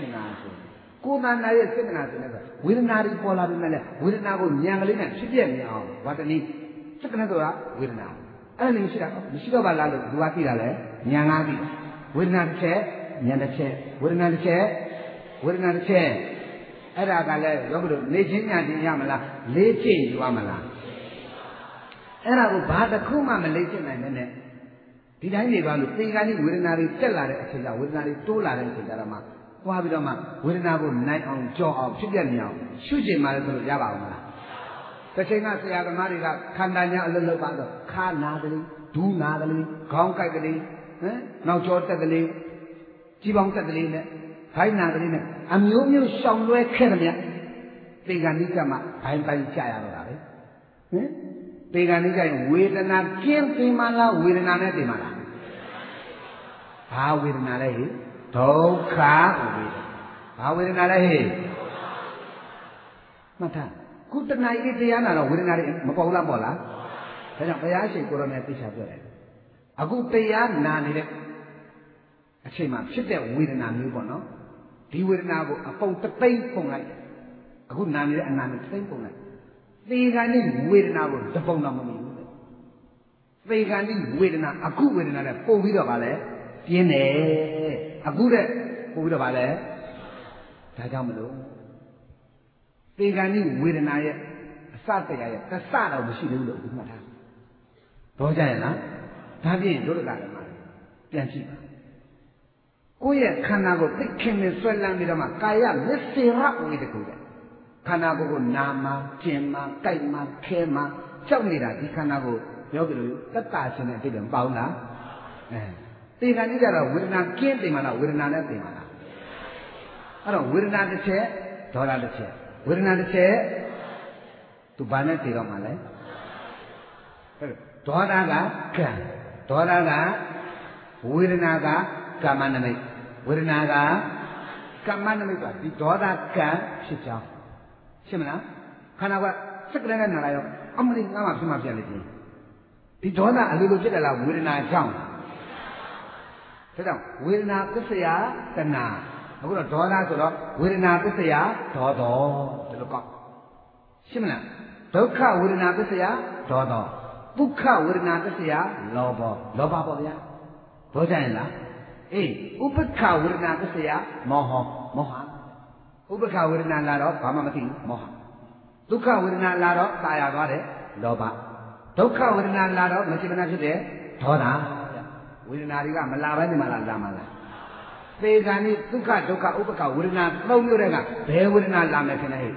cô ta này thế mà nào rồi vậy vì nào đi bỏ lại bên này vì nào cũng nhang lên này suy diễn nhau và thế này chắc cái đó là vì nào anh ấy nghĩ là bà là được dua tí là đấy nhang ăn đi vì nào chế nhang chế vì nào chếအဲ့ဒါကလည်းရောဘလို့နေချင်းညာချင်းရမလားလေးချင်းယူရမလားအဲ့ဒါကိုဘာတစ်ခုမှမလေးချင်းနိုင်နဲ့ဒီတိုင်းနေပါလို့သေကံကြီးဝေဒနာတွေတက်လာတဲ့အချိန်ကျဝေဒနာတွေတိုးလာတဲ့အချိန်ကျတော့မှပွားပြီးတော့မှဝေဒနာကိုနိုင်အောင်ကြောက်အောင်ဖြစ်ပြနေအောင်ရှုကျင်ပါလေဆိုလို့ရပါအောင်မလားတစ်ချိန်ကဆရာသမားတွေကခန္ဓာညာအလုပ်လုပ်ပါတော့ခါနာကလေးဒူးနာကလေးခေါင်းကိုက်ကလေးနောက်ကျောတက်ကလေးကြီးပေါင်းတက်ကလေးနဲ့ခိုင်းနာကလေးနဲ့အမျိုးမျိုးရှောင်လွဲခဲ့တယ်ဗျသေကံနိကမှာဘိုင်းကြရတော့တာပဲသေကံနိကရင်ဝေဒနာကျင်းသိမှလားဝေဒနာနဲ့သိမှလားဘာဝေဒနာလဲဟိဒုက္ခဝေဒနာဘာဝေဒနာလဲဟိမှတ်ထားခုတဏှာကြီးတရားနာတော့ဝေဒနာတွေမပေါ်လားပေါ့လားဒါကြောင့်ဘုရားရှင်ကိုရောမြတ်သိချာပြောတယ်အခုတရားနာနေတဲ့အချိန်မှာဖြစ်တဲ့ဝေဒနာမျိုးပေါ့နော်ဒီဝေဒနာကိုအပုံတသိမ့်ပုံလိုက်အခုနာနေတဲ့အနာနဲ့သိမ့်ပုံလိုက်သေကံနဲ့ဝေဒနာကိုတပုံတော့မမြင်ဘူးသေကံနဲ့ဝေဒနာအခုဝေဒနာနဲ့ပုံပြီးတော့ဗာလဲပြင်းတယ်အခုတဲ့ပုံပြီးတော့ဗာလဲဒါကြောင့်မလို့သေကံနဲ့ဝေဒနာရဲ့အစတရားရဲ့တစ်စတော့မရှိဘူးလို့ဒီမှတ်ထားတော့ကြရဲ့လားဒါဖြင့်ဒုက္ခကလည်းပြန်ကြည့်ပါကိုယ့်ရဲ့ခန္ဓာကိုသိခင်နဲ့ဆွဲလန်းပြီးတော့မှကာယမစ္စေရဝိတကုတဲ့ခန္ဓာကိုနာမှာကျင်မှာကြိုက်မှာခဲမှာကြောက်နေတာဒီခန္ဓာကိုပြောကြလို့တတ်တာရှင်တဲ့အတိတ်ကပေါင်းလားသေကံကြီးကြတော့ဝေဒနာကင်းသိမှာလားဝေဒနာနဲ့သိမှာလားအဲ့တော့ဝေဒနာတစ်ချက်ဒေါသတစ်ချက်ဝေဒနာတစ်ချက်သူဘာနဲ့သိတော့မှာလဲဒေါသကကံဒေါသကဝေဒနာကကာမနမိတ်ဝေဒနာကကာမနမိတ်ပါဒီဒေါသကံဖြစ်ကြောင်းရှင်းမလားခန္ဓာကစက်ကလေးနဲ့နာလာရောအမလေးငါမှဖြစ်မှပြန်လေဒီဒေါသအလိုလိုဖြစ်တယ်လားဝေဒနာကြောင့်ဒါကြောင့်ဝေဒနာသစ္စာတဏအခုတော့ဒေါသဆိုတော့ဝေဒနာသစ္စာဒေါသောဒီလိုကောက်ရှင်းမလားဒုက္ခဝေဒနာသစ္စာဒေါသောဒုက္ခဝေဒနာသစ္စာလောဘပေါ့ဗျာဒေါသရင်လားအေးဥပ္ပခဝေဒနာသစ္စာမောဟဥပ္ပခဝေဒနာလာတော့ဘာမှမသိဘူးမောဟဒုက္ခဝေဒနာလာတော့ตายရသွားတယ်လောဘဒုက္ခဝေဒနာလာတော့မစိမနာဖြစ်တယ်ဒေါသဝေဒနာတွေကမလာဘဲနေမှလားလာမှလားသေကံนี่ဒုက္ခဒုက္ခဥပ္ပခဝေဒနာသုံးမျိုးတည်းကဘယ်ဝေဒနာလာမယ်ခင်ဗျာဟဲ့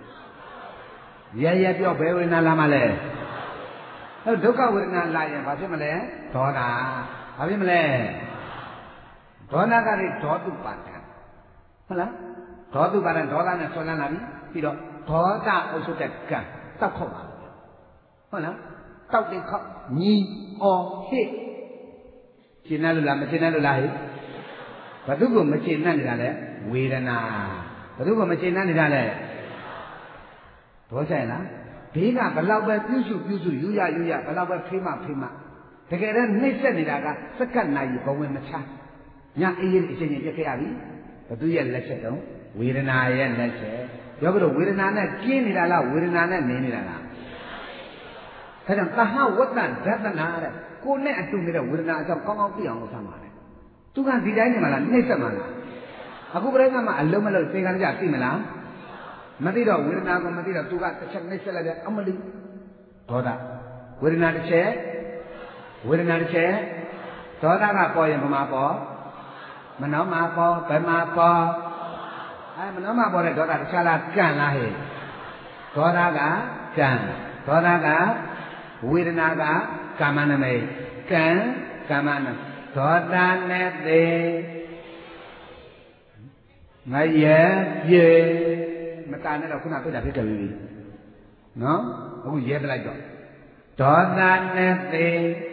ရပြောဘယ်ဝေဒနာလာမှလဲအဲ့ဒုက္ခဝေဒနာလာရင်ဘာဖြစ်မလဲဒေါသဘာဖြစ်မလဲဒေါသကလည်းဒေါတုပါဒံဟုတ်လားဒေါတုပါဒံဒေါသနဲ့ဆွဲလန်းလာပြီပြီးတော့ဒေါသအုပ်စုတဲ့ကံတောက်ခေါက်ပါဟုတ်လားတောက်တယ်ခေါက်ညီအော်ဟစ်ရှင်းတယ်လို့လားမရှင်းတယ်လို့လားဟဲ့ဘာသူကိုမရှင်းနိုင်နေတာလဲဝေဒနာဘာသူကိုမရှင်းနိုင်နေတာလဲဘောဆိုင်လားဘေးကဘလောက်ပဲပြုစုယူရဘလောက်ပဲဖိမတကယ်တမ်းနှိမ့်ဆက်နေတာကစက္ကန့်နိုင်ဘဝင်မချညအေးအေးအချိန်ချင်းပြက်ခဲ့ရပြီဘသူရဲ့လက်ချက်တော့ဝေဒနာရဲ့လက်ချက်ပြောကြတော့ဝေဒနာနဲ့ကျင်းနေတာလားဝေဒနာနဲ့နေနေတာလားဒါကြောင့်သဟဝတ္တဒသနာတဲ့ကိုနဲ့အတူနေတဲ့ဝေဒနာအကြောင်းကောင်းကောင်းသိအောင်လုပ်သမှာလေသူကဒီတိုင်းနေမှာလားနှိမ့်ဆက်မှာလားအခုပြိဿမှာအလုံးမလုံးစေကံကြသိမလားမသိတော့ဝေဒနာကမသိတော့သူကတစ်ချက်နှိမ့်ဆက်လိုက်တယ်အမလီဒေါသဝေဒနာတစ်ချက်ဒေါသကပေါ်ရင်ဘယ်မှာပေါ်မနောမှာပေါ်ဘယ်မှာပေါ်မနောမှာပေါ်တဲ့ဒေါသတခြားလားကံလားဟဲ့ဒေါသကကံဒေါသကဝေဒနာကကာမနမိတ်ကံကာမနဒေါသနဲ့သေငရဲပြေမတန်နဲ့တော့ခုနပြတာဖြစ်ကြပြီနော်အခုရဲပလိုက်တော့ဒေါသနဲ့သေ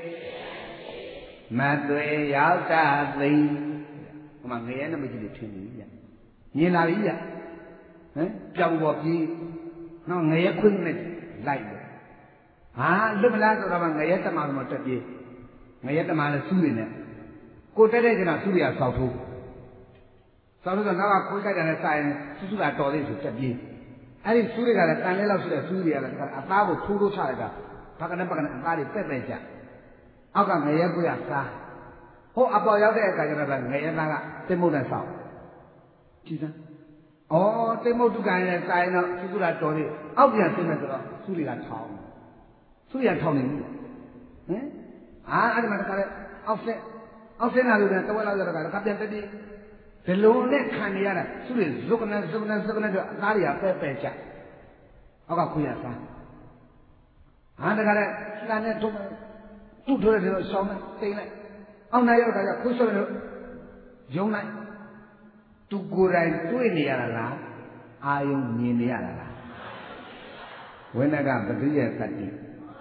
မသွေရောက်တာသိဟိုမှာငရဲနဲ့မကြည့်လို့ထင်နေပြီမြင်လာပြီဗျဟမ်ကြောင်ပေါ်ပြေးနော်ငရဲခွင်းနဲ့လိုက်တယ်ဟာလွတ်မလားဆိုတော့ငရဲတမန်တော်တက်ပြေးငရဲတမန်လည်းစူးနေတယ်ကိုတက်တဲ့ကျတော့စူးရဆောက်ထိုးဆောက်ထိုးတော့နောက်ကခွေးကြိုက်တယ်နဲ့စာရင်စူးတာတော်သေးဆိုတက်ပြေးအဲ့ဒီစူးတွေကလည်းတန်လဲလောက်ရှိတဲ့စူးတွေကလည်းအသားကိုထိုးချလိုက်တာဘာကနဲ့အသားတွေပဲ့ကြအောက်ကငရဲကိုရစားဟိုအပေါ်ရောက်တဲ့အခါကျတော့ငရဲသားကတိမုတ်နဲ့ဆောက်ကြည့်စမ်းဩတိမုတ်တုကံရဲ့စာရင်တော့စူးတာတော်သေးအောက်ပြန်ဆင်းမယ်ဆိုတော့စူးတွေကထောင်းစူးရထောင်းနေပြီဟင်အဲ့ဒီမှာတခါလေအောက်ဆက်လာလို့လည်းတဝက်လောက်ရတော့ကပြန်တက်ပြီးဒီလိုနဲ့ခံနေရတာသူတွေဇုကနတော့အသားတွေကပဲကြအောက်ကခွေးရစားတခါလေစာနဲ့ထုံးသူ့ထိုးတဲ့တော့ရှောင်းလိုက်တိမ်လိုက်အောက်နာရောက်တာကခွေးဆွဲလို့ယုံလိုက်သူကိုယ်တိုင်တွေ့နေရတာလားအာယုံမြင်နေရတာလားဝိနကပတိရဲ့တတိ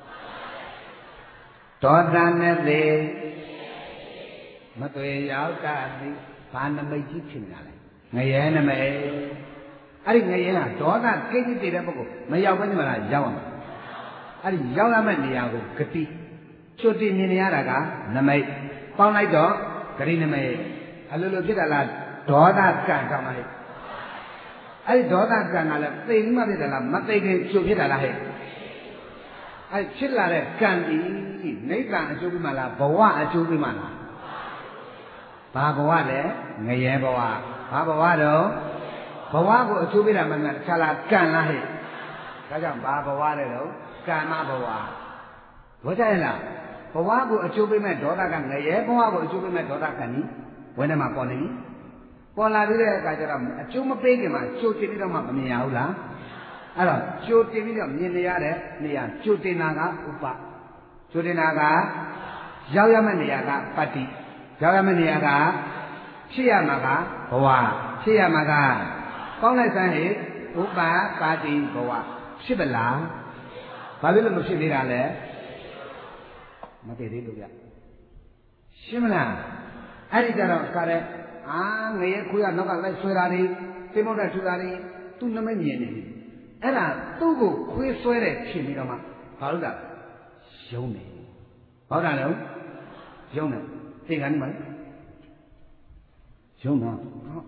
ဒေါသနဲ့သေမသွေရောက်တာသည်ဘာနမိတ်ကြီးဖြစ်နေတာလဲငရဲနမိတ်အဲ့ဒီငရဲကဒေါသကိစ္စတည်တဲ့ပုဂ္ဂိုလ်မရောက်ဘဲနေမလားရောက်အောင်အဲ့ဒီရောက်ရမယ့်နေရာကိုဂတိချွတ်တင်မြင်နေရတာကနမိတ်ပေါင်းလိုက်တော့ဂတိနမိတ်အလိုလိုဖြစ်တာလားဒေါသကံကြောင့်ပါလေအဲ့ဒီဒေါသကံကလည်းသိပြီးမှဖြစ်တယ်လားမသိခင်ချွတ်ဖြစ်တာလားဟဲ့အဲ့ဖြစ်လာတဲ့ကံဒီနိဗ္ဗာန်အကျိုးပေးမှလားဘဝအကျိုးပေးမှလားဘာဘဝလဲငရဲဘဝဘာဘဝတော့ဘဝကိုအကျိုးပေးတာမှန်တယ်တခြားလားကံလားဟဲ့ဒါကြောင့်ဘာဘဝလဲတော့ကာမဘဝဘောကြရလားဘဝကိုအကျိုးပေးမဲ့ဒေါသကငရဲဘဝကိုအကျိုးပေးမဲ့ဒေါသကံนี่ဝင်းထဲမှာပေါ်နေပြီပေါ်လာပြီးတဲ့အခါကျတော့အကျိုးမပေးခင်မှာကြိုတင်ပြီးတော့မှမမြင်ရဘူးလားအဲ့တော့ကြိုတင်ပြီးတော့မြင်နေရတဲ့နေရာကြိုတင်တာကဥပကြိုတင်တာကရောက်ရမယ့်နေရာကပတ္တိရောက်ရမယ့်နေရာကဖြစ်ရမှာကဘဝဖြစ်ရမှာကပေါင်းလိုက်စမ်းဟိဥပပါတိဘဝဖြစ်ပလားဘာဖြစ်လို့မဖြစ်သေးတာလဲမတည်သေးလို့ဗျရှင်းမလားအဲ့ဒီကြတော့ခါတဲ့ငရဲခွေးကနောက်ကလိုက်ဆွဲတာတွေသိမဟုတ်တဲ့ထူတာတွေသူ့နမိတ်မြင်နေပြီအဲ့ဒါသူ့ကိုခွေးဆွဲတဲ့ဖြစ်ပြီးတော့မှဘာလို့လဲယုံနေဘာလို့လဲယုံနေသိကနေ့မလားယုံတော့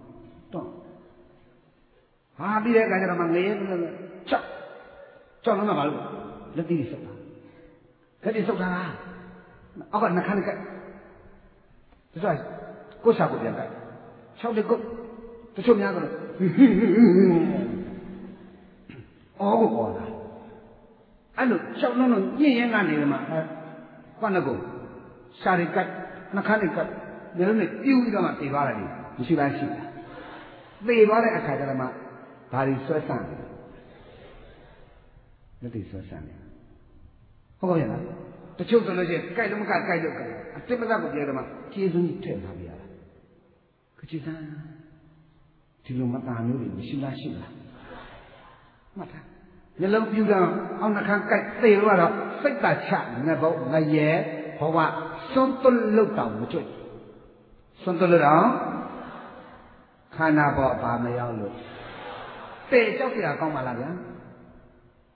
ပြီးတဲ့အခါကျတော့မှငရဲကြောက်လုံးကဘာလို့လက်တီးဆုပ်တာလက်တီးဆုပ်တာအောက်ကနှခမ်းနဲ့ကဲဒါဆိုကိုစားကိုပြန်ကဲ၆တက်ကိုတချို့များကတော့အော်ကိုပေါ်လာအဲ့လိုကြောက်လုံးလုံးညင်ရင်ကနေတယ်မှာကွနကုရှာရီကတ်နှခမ်းနဲ့ကတ်ဒီလိုနဲ့ပြူပြီးတော့မှတည်သွားတယ်မရှိပါရှိလားတည်သွားတဲ့အခါကျတော့မှဘာတွေဆွဲဆန့်လက်တွေဆွဲဆန့်နေဟုတ်ကဲ့လားတချို့ဆိုလို့ရှိရင်ကြိုက်လို့မကကြိုက်လို့ကြိုက်အတိမသက်ကိုပြောတယ်မှာကျေးဇူးကြီးထည့်ထားပြရတာကြည်စမ်းဒီလိုမတာမျိုးတွေမရှိလားရှိလားမှတ်ထားမျက်လုံးပြူတော့အောက်နှခမ်းကြိုက်သေလို့ကတော့စိတ်သာချငဘုံငရဲဘဝစွန့်သွလုတ်တောင်မကျွတ်စွန့်သွလုတ်တော့ခန္ဓာပေါ်ဘာမရောက်လို့တေကြောက်เสียကောင်းပါလားဗျာ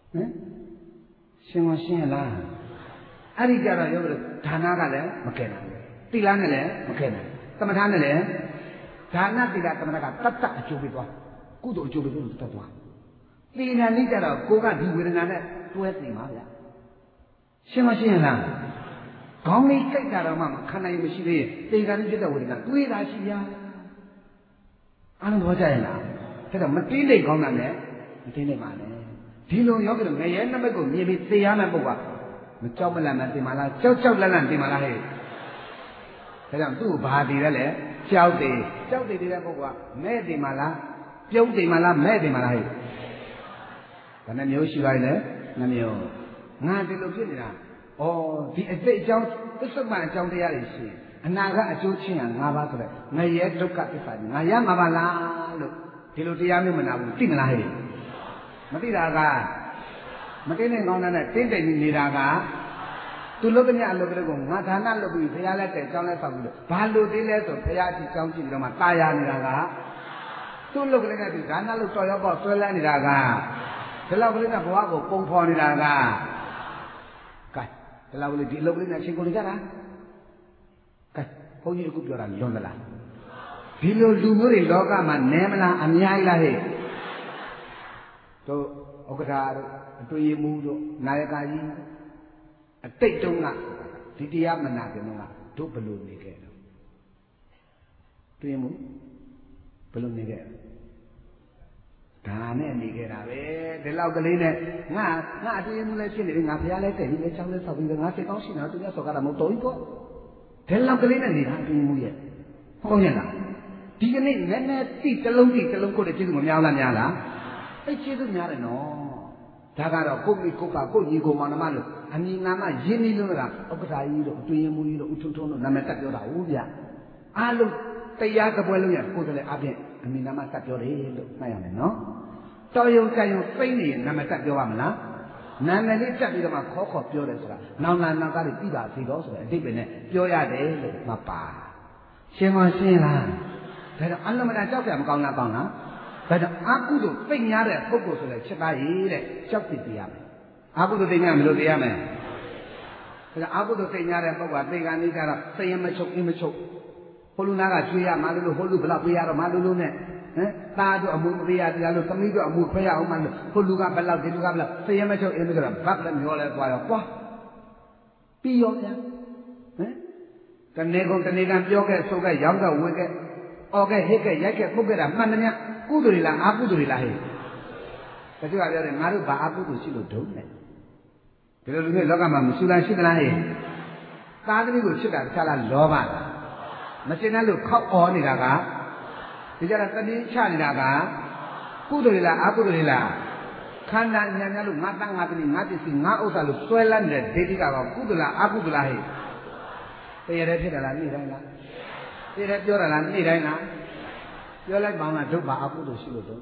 ရှင်မရှင်းလားအဲ့ဒီကြတော့ယောဂီတို့ဒါနကလည်းမကဲနိုင်ဘူးတိလနဲ့လည်းမကဲနိုင်သမထနဲ့လည်းဒါနတိလသမထကတတ်တတ်အကျိုးပေးသွားကုသိုလ်အကျိုးပေးလို့တတ်သွားတိညာနိကြတော့ကိုကဒီဝေဒနာနဲ့တွဲသိမှာဗျရှင်းမရှင်းလားခေါင်းလေးကြိုက်တာတော့မှခန္ဓာရင်မရှိသေးရင်တေခါလေးဖြစ်တဲ့ဝေဒနာတွေးတာရှိဗျာအားလုံးတော့ကြရဲ့လားဒါတော့မတင်းနေကောင်းတာနဲ့မတင်းနေပါနဲ့ဒီလိုယောဂီတို့ငရဲနမိတ်ကိုမြင်ပြီးသိရမယ့်ပုဂ္ဂိုလ်မကြောက်မလန့်မသိမလားကြောက်လန့်လန့်သိမလားဟဲ့ဒါကြောင့်သူ့ကိုဘာတည်ရလဲကြောက်တယ်တဲ့ပုဂ္ဂိုလ်ကမဲ့သိမလားပြုံးသိမလားမဲ့သိမလားဟဲ့ဒါနဲ့မျိုးရှိပါလေနှမျိုးငါဒီလိုဖြစ်နေတာဩဒီအတိတ်အကြောင်းသစ္စာမှန်အကြောင်းတရားတွေရှိအနာကအကျိုးချင်းဟာ၅ပါးဆိုတဲ့ငရဲဒုက္ခသစ္စာငါရမှာပါလားလို့ဒီလိုတရားမျိုးမနာဘူးသိမလားဟဲ့မသိတာကမတင်းနဲ့ကောင်းတဲ့တင်းတိမ်နေတာကသူလုတ်တဲ့မြအလုပ်ကလေးကိုငါဌာနလုပ်ပြီးဘုရားလက်တဲ့ကြောင်းလဲဆောက်ပြီးလို့ဘာလို့သေးလဲဆိုဘုရားကြည့်ကြောင်းကြည့်ပြီးတော့မှตายရနေတာကသူ့လုတ်ကလေးနဲ့ဒီဌာနလုပ်တော်ရောက်တော့ဆွဲလန်းနေတာကဒီလောက်ကလေးနဲ့ဘဝကိုပုံဖော်နေတာကကဲဒီလောက်ကလေးဒီလုတ်ကလေးနဲ့ချင်းကုန်ကြတာကဲဘုန်းကြီးအခုပြောတာလွန်သလားဒီလိုလူမျိုးတွေလောကမှာနဲမလားအများကြီးလားဟဲ့တို့ဥက္ကဋ္ဌတို့အတွင်းမှုတို့နာယကကြီးအတိတ်တုန်းကဒီတရားမနာကြတော့တို့ဘယ်လိုနေခဲ့တော့တွင်းမှုဘယ်လိုနေခဲ့ဒါနဲ့နေခဲ့တာပဲဒီလောက်ကလေးနဲ့ငါအတွင်းမှုလည်းဖြစ်နေတယ်ငါဘုရားလည်းတဲ့ဒီလည်းချောင်းလည်းဆောက်ပြီးငါစိတ်ကောင်းရှိနေတာသူကဆောက်ကြတာမဟုတ်တော့ဘူးပေါ့ဒီလောက်ကလေးနဲ့နေတာအတွင်းမှုရဲ့ဟုတ်ရဲ့လားဒီကနေ့နည်းနည်းတိတလုံးကိုတည်းကျေးဇူးမများလားများလားအဲ့ကျေးဇူးများတယ်နော်ဒါကတော့ကိုယ့်မိကိုယ့်ကကိုယ့်ညီကိုမောင်နှမလို့အမည်နာမရင်းနှီးလို့ကဥက္ကဋ္ဌကြီးတို့အတွင်းမှုကြီးတို့ဥထုံထုံတို့နာမည်တက်ပြောတာဟုတ်ဗျအားလုံးတရားကပွဲလို့ရကိုယ်တည်းအပြင်အမည်နာမတက်ပြောတယ်လို့မှတ်ရမယ်နော်တော်ရုံကြံရုံသိနေရင်နာမည်တက်ပြောပါမလားနာမည်လေးတက်ပြီးတော့မှခေါ်ပြောတယ်ဆိုတာနောင်လာနောက်ကလေးပြီးပါသေးတော့ဆိုတဲ့အတိတ်ပဲနဲ့ပြောရတယ်လို့မပါရှင်းမရှင်းလားဒါတော့အလုံးမတန်ကြောက်ကြမကောင်းလားကောင်းလားဒါကြောင့်အာကုသို့သိညာတဲ့ပုဂ္ဂိုလ်ဆိုတဲ့ချက်သားကြီးတဲ့ကြောက်သိတရားမယ်အာကုသို့သိညာမလို့တရားမယ်ဒါကြောင့်အာကုသို့သိညာတဲ့ပုဂ္ဂိုလ်ကသိကနေ့ကျတော့သိရင်မချုပ်အင်းမချုပ်ဟိုလူနာကကျွေးရမှလို့ဟိုလူဘလောက်ပေးရတော့မှလို့နဲ့သားတို့အမှုမပေးရတရားလို့သမီးတို့အမှုခွဲရအောင်မှလို့ဟိုလူကဘလောက်ဒီလူကဘလောက်သိရင်မချုပ်အင်းမချုပ်တော့ဘတ်လည်းမျောလဲသွားရောပွားပြီးရောဗျာတနေ့ကုန်တနေ့ကပြောခဲ့ဆိုခဲ့ရောင်းခဲ့ဝေခဲ့အော်ခဲ့ဟစ်ခဲ့ရိုက်ခဲ့ပုတ်ခဲ့တာမှန်တယ်များကုသိုလ်တွေလားအာကုသိုလ်တွေလားဟဲ့တချို့ကပြောတယ်ငါတို့ဘာအာကုသိုလ်ရှိလို့ဒုံးတယ်ဒီလိုလူတွေလောကမှာမရှိလားရှိသလားဟဲ့သားသမီးကိုချစ်တာတခြားလားလောဘလားမရှင်းတဲ့လို့ခောက်អော်နေတာကဒီကြတာတတိချနေတာကကုသိုလ်တွေလားအာကုသိုလ်တွေလားခန္ဓာဉာဏ်များလို့ငါတန်းငါသမီးငါပစ္စည်းငါဥစ္စာလို့ဆွဲလန်းတဲ့ဒိဋ္ဌိကတော့ကုသိုလ်လားအာကုသိုလ်လားဟဲ့တရားရဲဖြစ်တယ်လားနေ့တိုင်းလားတရားရဲပြောတာလားနေ့တိုင်းလားပြောလိုက်ပါလားဒုက္ခအကုသိုလ်ရှိလို့တော့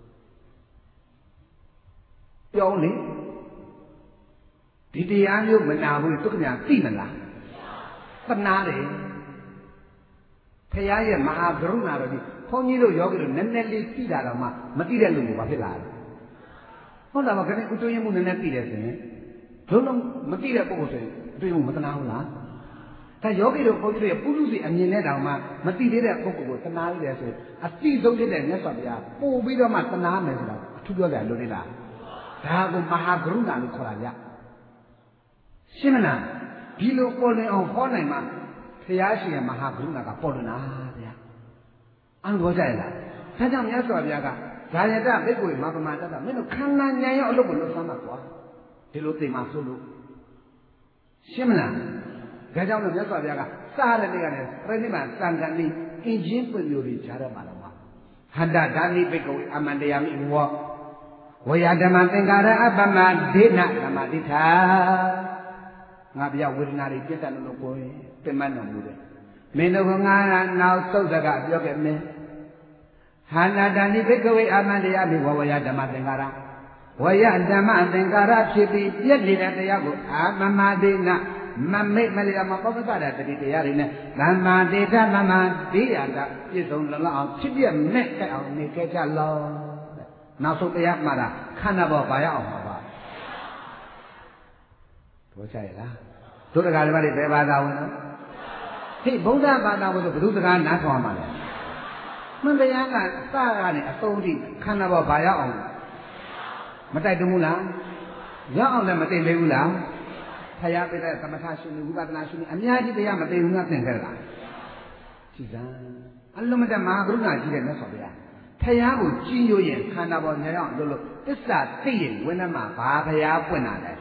ပြောလေဒီတရားမျိုးမနာဘူးသူကညာသိမလားသနာတယ်ဖရာရဲ့မဟာကရုဏာတော်ကြီးဘုန်းကြီးတို့ယောဂီတို့နည်းနည်းလေးသိတာတော့မှမသိတဲ့လူကိုဘာဖြစ်လာလဲဟုတ်လားဗျခဏဥတွင်းမှုနည်းနည်းသိတယ်ဆိုရင်လုံးမသိတဲ့ပုဂ္ဂိုလ်ဆိုရင်အတွင်းမှုမသနာဘူးလားဒါယောဂီတို့ဘုန်းကြီးတို့ရဲ့ပုရုစီအမြင်နဲ့တောင်မှမသိသေးတဲ့ပုဂ္ဂိုလ်ကိုသနာရတယ်ဆိုအသိဆုံးဖြစ်တဲ့မြတ်စွာဘုရားပို့ပြီးတော့မှသနာမယ်ဆိုတာအထူးပြောကြလို့လေလားဒါကိုမဟာကရုဏာလို့ခေါ်တာကြရှင်းမလားဒီလိုပေါ်လင်အောင်ဟောနိုင်မှဘုရားရှင်ရဲ့မဟာကရုဏာကပေါ်လွင်တာဗျာအန်တော်ကြရလားဒါကြောင့်မြတ်စွာဘုရားကဇာယတဘိက္ခုမပမာတတမင်းတို့ခန္ဓာဉာဏ်ရောအလုပ်ကိုလုပ်သမ်းမှာကွာဒီလိုသိမှဆိုလို့ရှင်းမလားဒါကြောင့်လို့မြတ်စွာဘုရားကစားတဲ့နေ့ကလည်းပြိဋိဘံသံဃာနိအင်ချင်းပွင့်မျိုးတွေကြားရမှာတော့ဟန္တဓာနိဘိက္ခုအမန္တယာမိဝောဝေယဓမ္မသင်္ကာရအပမဒေနဓမ္မတိထာငါဘုရားဝေဒနာတွေပြတ်တတ်လို့ကိုယ်ပြင်မှတ်တော်မူတယ်မင်းတို့ကငါနောက်သုတ်တကပြောခဲ့မင်းဟန္တဓာနိဘိက္ခုအမန္တယာမိဝေယဓမ္မသင်္ကာရဝေယဓမ္မသင်္ကာရဖြစ်ပြီးပြည့်နေတဲ့တရားကိုအပမဒေနမမိတ်မလျာမပောပ္ပတာတတိတရားတွေနဲ့သမ္မာတေထသမ္မာဒိယတာပြည့်စုံလောက်အောင်ဖြစ်ပြမဲ့တဲ့အောင်နေခဲ့ကြလောနောက်ဆုံးတရားမှာခန္ဓာပေါ်ပါရအောင်ပါဘောချရလားတို့တကားလည်းဘယ်ဘာသာဝင်နော်ဟေ့ဗုဒ္ဓဘာသာဝင်တို့ဘုသူစကားနားထောင်ရမှာလဲမင်းတရားကစကနေအဆုံးထိခန္ဓာပေါ်ဘာရောက်အောင်မတိုက်တူးဘူးလားရောက်အောင်လည်းမသိသေးဘူးလားဖယားပြတဲ့သမထရှင်ဝိပဿနာရှင်အများကြီးတရားမသိဘူးငါသင်ခဲ့လားကြည်စမ်းအလုံးမတမဟာကရုဏာကြီးတဲ့မြတ်စွာဘုရားဖယားကိုကြည်ညိုရင်ခန္ဓာပေါ်ညရောက်လို့သစ္စာသိရင်ဝိနည်းမှာဘာဖယားပွင့်လာလဲ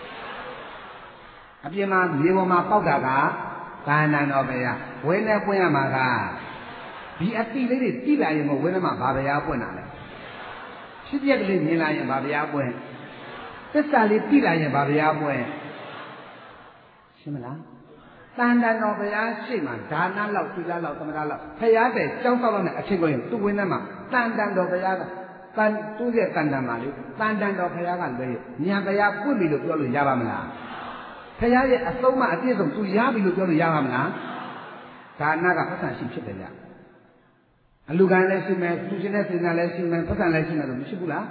အပြင်မှာမြေပေါ်မှာပေါက်တာကဘာနန္တော်ဘုရားဝိနည်းပွင့်ရမှာကဒီအတိလေးတွေတိလာရင်ဝိနည်းမှာဘာဖယားပွင့်လာလဲဖြစ်ပြက်ကလေးမြင်လာရင်ဘာဖယားပွင့်သစ္စာလေးတိလာရင်ဘာဖယားပွင့်ရှင်းမလားတန်တန်တော်ဘုရားရှိမှဒါနလောက်သီလလောက်သမထလောက်ဘုရားတဲ့ကြောင်းဆောက်လောက်နဲ့အချိန်ကိုရင်သူ့ဝင်းထဲမှာတန်တန်တော်ဘုရားကတန်သူ့ရဲ့တန်တန်ပါလေတန်တန်တော်ဘုရားကလည်းဉာဏ်ဘုရားပွင့်ပြီလို့ပြောလို့ရပါမလားဘုရားရဲ့အဆုံးမအပြည့်စုံသူရပြီလို့ပြောလို့ရပါမလားဒါနကပတ်စံရှိဖြစ်တယ်ကြအလူကံလည်းရှိမယ်သူရှင်တဲ့စေနာလည်းရှိမယ်ပတ်စံလည်းရှိမယ်လို့မရှိဘူးလား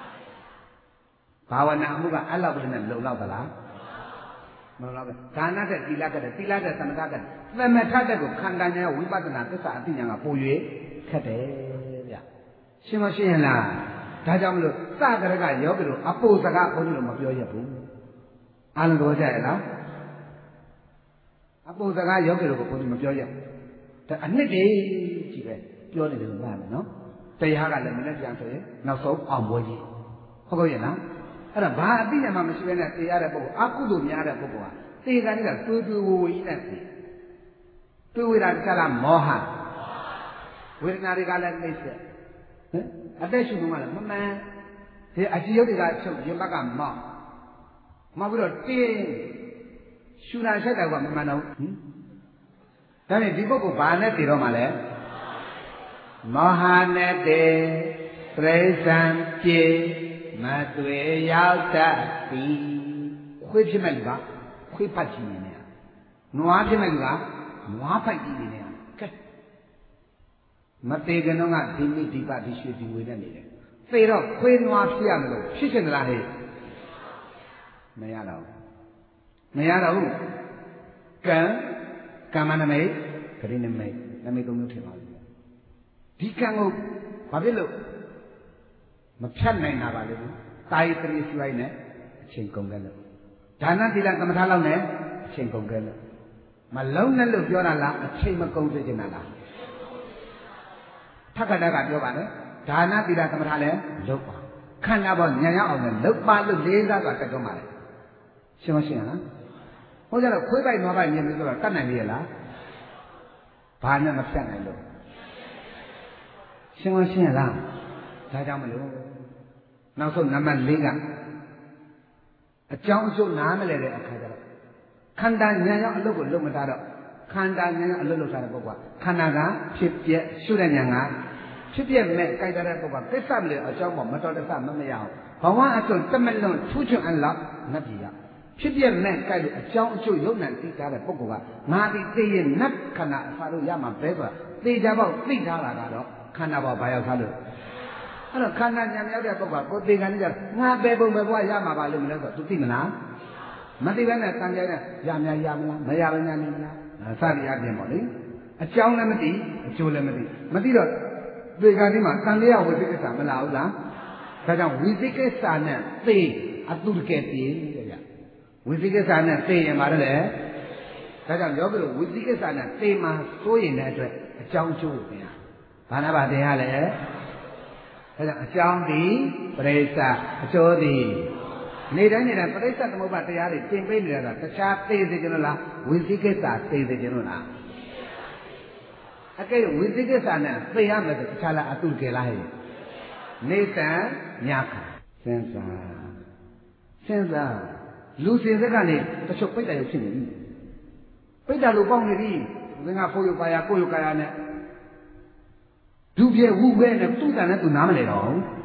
ဘာဝနာမှုကအလောက်ပဲနဲ့လုံလောက်သလားမဟုတ်လားဒါနတဲ့သီလကတဲ့သီလတဲ့သမထတဲ့သမထတဲ့ကိုခန္ဓာဉာဏ်ဝိပဿနာသစ္စာအသိဉာဏ်ကပို၍ခက်တယ်ဗျရှင်းမရှင်းရင်လားဒါကြောင့်မလို့စကရကယောဂီတို့အပိုစကားဘုန်းကြီးတို့မပြောရဘူးအားလုံးတော့ကြရဲ့လားအပိုစကားယောဂီတို့ကဘုန်းကြီးမပြောရဘူးဒါအနှစ်တည်းကြီးပဲပြောနေတယ်လို့မှတ်မယ်နော်တရားကလည်းမနဲ့ပြန်ဆိုရင်နောက်ဆုံးအောင်ပွဲကြီးဟုတ်ကဲ့ရဲ့လားအဲ့ဒါဘာအသိဉာဏ်မှမရှိဘဲနဲ့သိရတဲ့ပုဂ္ဂိုလ်အကုသိုလ်များတဲ့ပုဂ္ဂိုလ်ဟာသေကံကြီးကတွေးဝဝကြီးနဲ့သိတွေးဝတာကြလားမောဟဝေဒနာတွေကလည်းနှိမ့်ဆက်ဟင်အသက်ရှူမှုကလည်းမမှန်ဒီအကြည့်ရုပ်တွေကချုပ်ရင်ဘက်ကမောက်ပြီးတော့တင်းရှူတာဆက်တာကမမှန်တော့ဟင်ဒါနဲ့ဒီပုဂ္ဂိုလ်ဘာနဲ့တည်တော့မှလဲမောဟနဲ့တည်ပရိစ္ဆန်ပြေမသွေရောက်တတ်သည်ခွေးဖြစ်မဲ့လူကခွေးဖတ်ကြည့်နေတယ်နွားဖြစ်မဲ့လူကနွားဖတ်ကြည့်နေတယ်ကဲမသေးကနောကဒီမိဒီပဒီရွှေဒီဝေနဲ့နေတယ်သေတော့ခွေးနွားဖြစ်ရမလို့ဖြစ်ချင်သလားဟဲ့မရတော့ဘူးကံမနမိတ်ဂရိနမိတ်နမိတ်သုံးမျိုးထင်ပါလိမ့်မယ်ဒီကံကိုဘာဖြစ်လို့မဖြတ်နိုင်တာပါလေတာယတတိစွိုင်းနဲ့အချိန်ကုန်ခဲ့လို့ဒါနသီလသမထလောက်နဲ့အချိန်ကုန်ခဲ့လို့မလုံးနဲ့လို့ပြောတာလားအချိန်မကုန်စေချင်တာလားထက္ကတကပြောပါလေဒါနသီလသမထလည်းလုပ်ပါခန္ဓာပေါ်ညံရအောင်လည်းလုပ်ပါလို့လေးစားစွာတက်တော့ပါလေရှင်းမရှင်းလားဟိုကြတော့ခွေးပိုက်နွားပိုက်မြင်ပြီးဆိုတော့တတ်နိုင်ပြီလားဘာနဲ့မဖြတ်နိုင်လို့ရှင်းမရှင်းလားဒါကြောင့်မလို့နောက်ဆုံးနံပါတ်၄ကအကြောင်းအကျိုးနားမလဲတဲ့အခါကျတော့ခန္ဓာဉာဏ်ရောက်အလုပ်ကိုလုပ်မထားတော့ခန္ဓာဉာဏ်ရောက်အလုပ်လုပ်ထားတဲ့ပုဂ္ဂိုလ်ကခန္ဓာကဖြစ်ပြက်ရှုတဲ့ဉာဏ်ကဖြစ်ပြက်မဲ့ကြိုက်တဲ့ပုဂ္ဂိုလ်ကသစ္စာမလဲအကြောင်းပေါ်မတော်တဆမရအောင်ဘဝအစွန်းတမလွန်ထူးချွန်အလောက်နတ်ပြည်ရဖြစ်ပြက်မဲ့ကြိုက်လို့အကြောင်းအကျိုးယုံနံသိထားတဲ့ပုဂ္ဂိုလ်ကငါဒီသိရင်နတ်ခန္ဓာအဖာလို့ရမှာပဲဆိုတာသိကြပေါ့သိထားတာကတော့ခန္ဓာပေါ်ဘာရောက်ထားလို့အဲ့တော့ခန္ဓာဉာဏ်မြောက်တဲ့ပုဂ္ဂိုလ်ကိုသိခံနေကြငါပဲပုံပဲဘဝရမှာပါလို့မလဲဆိုတော့ तू သိမလားမသိဘဲနဲ့တန်ကြိုင်နဲ့ရမလားမရဘဲနဲ့နေမလားစသည်အပြင်ပေါ့လေအကြောင်းလည်းမသိအကျိုးလည်းမသိတော့ဒီကနေ့မှာတန်တရားဝိသိကိစ္စမလာဘူးလားဒါကြောင့်ဝိသိကိစ္စနဲ့သိအတုတကယ်သိတဲ့ဗျဝိသိကိစ္စနဲ့သိရင်ပါတယ်လေဒါကြောင့်ယောဂီတို့ဝိသိကိစ္စနဲ့သိမှစိုးရင်တဲ့အတွက်အကြောင်းကျိုးကိုသိရဘာနာပါသိရလဲဒါကြောင့်အကြောင်းသည်ပရိစ္ဆအကျိုးသည်နေတိုင်းပရိစ္ဆသမုပ္ပါတရားတွေသင်ပေးနေတာကတခြားသိစေကြလို့လားဝိသိကိစ္စသိစေကြလို့လားအကဲဝိသိကိစ္စနဲ့သိရမယ်ဆိုတခြားလားအတုကယ်လားဟဲ့နေတံညခစဉ်းစားလူစင်စက်ကနေတချို့ပိတ်တယ်ရုပ်ဖြစ်နေပြီပိတ်တယ်လို့ပေါက်နေပြီသင်္ကဖိုးရုပ်ပါရကိုယ်ရုပ်ကာယနဲ့ဒုပြဲဝုပဲနဲ့သူ့တန်နဲ့သူနားမလဲတော့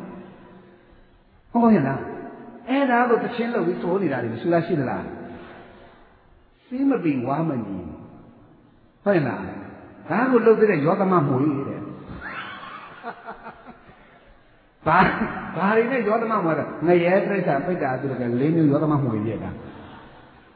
ဟုတ်ရဲ့လားအဲ့ဒါကိုတချင်းလို့ပြီးတိုးနေတာတွေမရှိလားရှိသလားစီးမပင်ဝါမညီဟုတ်ရဲ့လားဒါကိုလှုပ်တဲ့ယောသမမွေတဲ့ဘာတွေနဲ့ယောသမမွေတာငရဲပြိဿပိတ္တာဆိုတဲ့၄မျိုးယောသမမွေပြတာ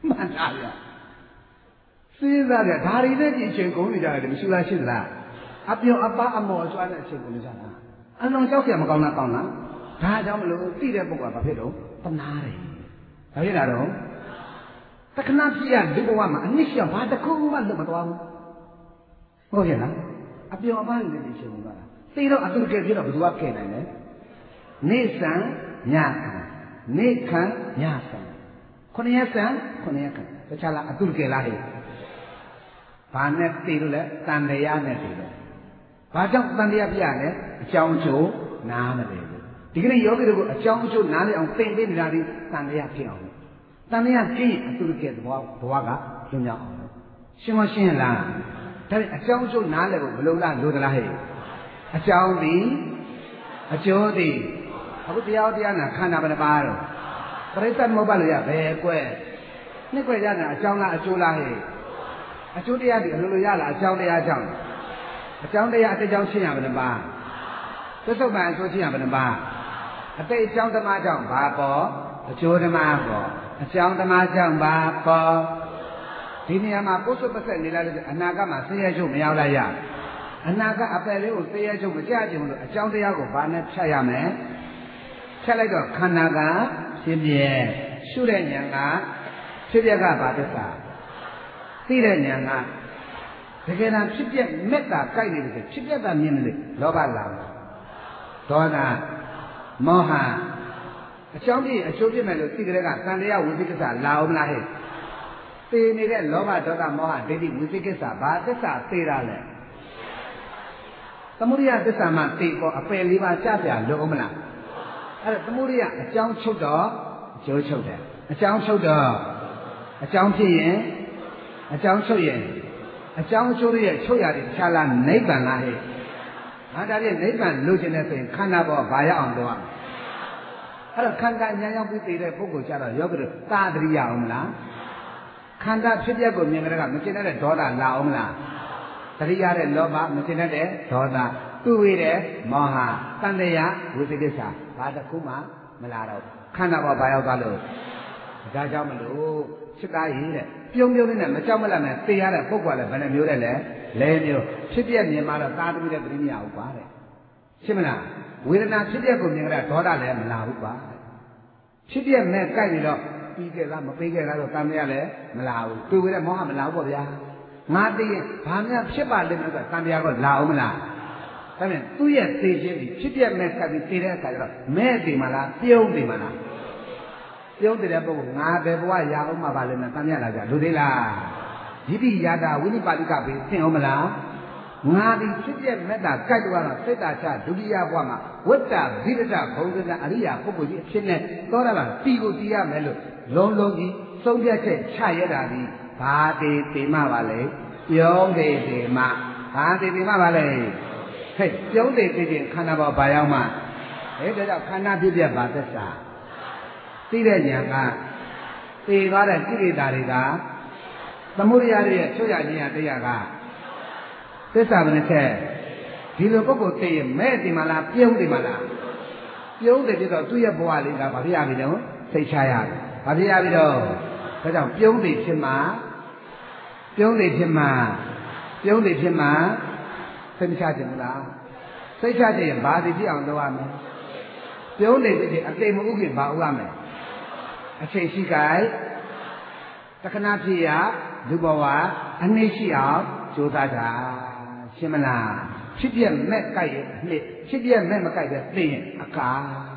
မှန်တာဗျစဉ်းစားကြဒါတွေနဲ့အချိန်ကုန်နေကြတယ်မရှိလားရှိသလားအပြောင်အပအမော်အစွမ်းနဲ့အချိန်ကုန်နေကြတာအလုံးကြောက်เสียမကောင်းလားကောင်းလားဒါကြောင့်မလို့သိတဲ့ပုဂ္ဂိုလ်ကဘာဖြစ်တော့တနာတယ်ဘာဖြစ်လာတော့တခဏဖြစ်ရဒီဘဝမှာအနစ်ရှောင်ဘာတစ်ခုမှလွတ်မသွားဘူးဟုတ်ရဲ့လားအပြောင်အပနဲ့ဒီချိန်ကုန်တာသိတော့အတူကဲဖြစ်တော့ဘယ်သူကကဲနိုင်လဲနေဆံညခံနေခံညဆံခொနည်းဆံခொနည်းခံတခြားလားအတူကဲလားဟဲ့ဘာနဲ့သိလို့လဲတန်တရားနဲ့သိလို့ဘာကြောင့်တန်တရားပြရလဲအကြောင်းအကျိုးနားမလဲဘူးဒီကနေ့ယောဂီတို့ကအကြောင်းအကျိုးနားလည်အောင်သင်ပေးနေတာဒီတန်တရားဖြစ်အောင်တန်တရားကျင့်ရင်အတူကဲဘဝကလွတ်မြောက်အောင်ရှင်းမရှင်းလားဒါပေမဲ့အကြောင်းအကျိုးနားလည်ဖို့ဘလို့လားလို့သလားဟဲ့အကြောင်းသည်အကျိုးသည်အခုတရားနာခန္ဓာဘယ်နှပါတော့ပရိသတ်မဟုတ်ပါလို့ရဘယ်ကွဲနှစ်ကွဲရတာအကြောင်းလားအကျိုးလားဟဲ့အကျိုးတရားဒီအလိုလိုရလားအကြောင်းတရားကြောင့်အကြောင်းတရားအတိတ်ကြောင့်ရှင်းရဘယ်နှပါသစ္စုပ္ပန်အကျိုးရှင်းရဘယ်နှပါအတိတ်အကြောင်းဓမ္မကြောင့်ဘာပေါ်အကျိုးဓမ္မပေါ်အကြောင်းဓမ္မကြောင့်ဘာပေါ်ဒီနေရာမှာပုစုပ္ပဆက်နေလိုက်လို့အနာကမှာဆင်းရဲချုပ်မရောက်လိုက်ရအနာကအပယ်လေးကိုဆင်းရဲချုပ်မကြခြင်းလို့အကြောင်းတရားကိုဘာနဲ့ဖြတ်ရမလဲဖြတ်လိုက်တော့ခန္ဓာကဖြစ်ပြဲရှုတဲ့ဉာဏ်ကဖြစ်ပြဲကဘာသစ္စာသိတဲ့ဉာဏ်ကတကယ်တမ်းဖြစ်ပြဲမေတ္တာကြိုက်နေတယ်ဖြစ်ပြဲတာမြင်နေတယ်လောဘလာဒေါသမောဟအကြောင်းပြည့်အကျိုးပြည့်မယ်လို့သိကြတဲ့ကသံတရားဝိသိကိစ္စလာအောင်မလားဟဲ့သိနေတဲ့လောဘဒေါသမောဟဒိဋ္ဌိဝိသိကိစ္စဘာသစ္စာသိတာလဲသမုဒိယသစ္စာမှသိပေါ်အပယ်လေးပါးကြပြလို့အောင်မလားအဲ့ဒါသမုဒိယအကြောင်းချုပ်တော့အကျိုးချုပ်တယ်အကြောင်းချုပ်တော့အကြောင်းဖြစ်ရင်အကြောင်းချုပ်ရင်အကြောင်းအကျိုးရဲ့ချုပ်ရတယ်တခြားလားနိဗ္ဗာန်လားဟဲ့ဟာဒါဖြင့်နိဗ္ဗာန်လိုချင်တဲ့ဆိုရင်ခန္ဓာပေါ်ဘာရအောင်လုပ်ရမလဲအဲ့တော့ခန္ဓာညာရောက်ပြီးသိတဲ့ပုဂ္ဂိုလ်ကြတော့ယောဂီတို့သာတရိယအောင်မလားခန္ဓာဖြစ်ပျက်ကိုမြင်ကြတဲ့ကမကျင်တဲ့ဒေါသလာအောင်မလားတရိယတဲ့လောဘမကျင်တဲ့ဒေါသသူ့ဝေးတဲ့မောဟတန်တရားဝိသိကိစ္စဘာတစ်ခုမှမလာတော့ခန္ဓာပေါ်ဘာရောက်သွားလို့ဒါကြောင့်မလို့စစ်သားရည်တဲ့ပြုံးလေးနဲ့မကြောက်မလန့်နဲ့သိရတဲ့ပုဂ္ဂိုလ်လည်းဘယ်နှမျိုးတဲ့လဲလဲမျိုးဖြစ်ပြမြင်မှတော့သာသမီတဲ့ပြိမရဘူးပါတဲ့ရှင်းမလားဝေဒနာဖြစ်ပြကိုမြင်ကြတဲ့ဒေါသလည်းမလာဘူးပါဖြစ်ပြမဲ့ကြိုက်နေတော့ပြီးခဲ့လားမပြီးခဲ့လားတော့တန်မြလည်းမလာဘူးတွေ့ဝေတဲ့မောဟမလာဘူးပေါ့ဗျာငါသိရင်ဘာများဖြစ်ပါလိမ့်မယ်ဆိုတန်တရားကလာအောင်မလားဒါဖြင့်သူ့ရဲ့သိခြင်းဒီဖြစ်ပြမဲ့ကပ်ပြီးသိတဲ့အခါကျတော့မဲ့သိမလားပြုံးသိမလားပြုံးတဲ့ပုဂ္ဂိုလ်ငါဘယ်ဘဝရအောင်မှာပါလိမ့်မယ်တန်မြလာကြလူသေးလားယိတိယာတာဝိနိပါတိကပဲသင်အောင်မလားငါဒီဖြစ်ပြမဲ့တာကြိုက်တော့စိတ်တာချဒုတိယဘဝမှာဝတ္တဗိဒ္ဓဘုံဒနာအရိယာပုဂ္ဂိုလ်ကြီးအဖြစ်နဲ့သောတာပန်တီကိုတီးရမယ်လို့လုံးလုံးကြီးသုံးပြချက်ချရတာဒီဘာတေတေမပါလေပြုံးတေတေမဘာတေတေမပါလေဟဲ့ပြုံးတေတေချင်းခန္ဓာပေါ်ဘာရောက်မှဟဲ့ဒါကြောင့်ခန္ဓာဖြစ်ပြဘာသစ္စာသိတဲ့ဉာဏ်ကသိသွားတဲ့ကိလေသာတွေကသမုဒိယရဲ့ချုပ်ရခြင်းရတရားကသစ္စာဘယ်နှချက်ဒီလိုပုဂ္ဂိုလ်သိရင်မဲ့ဒီမှာလားပြုံးဒီမှာလားပြုံးတယ်ပြီးတော့သူ့ရဲ့ဘဝလေးကဘာဖြစ်ရပြီလဲစိတ်ချရတယ်ဘာဖြစ်ရပြီတော့ဒါကြောင့်ပြုံးတယ်ဖြစ်မှာပြုံးတယ်ဖြစ်မှာပြုံးတယ်ဖြစ်မှာစိတ်မချခြင်းမလားစိတ်ချခြင်းရင်ဘာဒီဖြစ်အောင်လုပ်ရမလဲပြုံးတယ်ဖြစ်ခြင်းအတိတ်မဥခင်ဘာဥရမယ်အချိန်ရှိကြတခဏဖြစ်ရလူဘဝအနည်းရှိအောင်ကြိုးစားတာရှင်းမလားဖြစ်ပြမဲ့ကြိုက်ရဲ့အနှစ်ဖြစ်ပြမဲ့မကြိုက်တဲ့သိရင်အကာ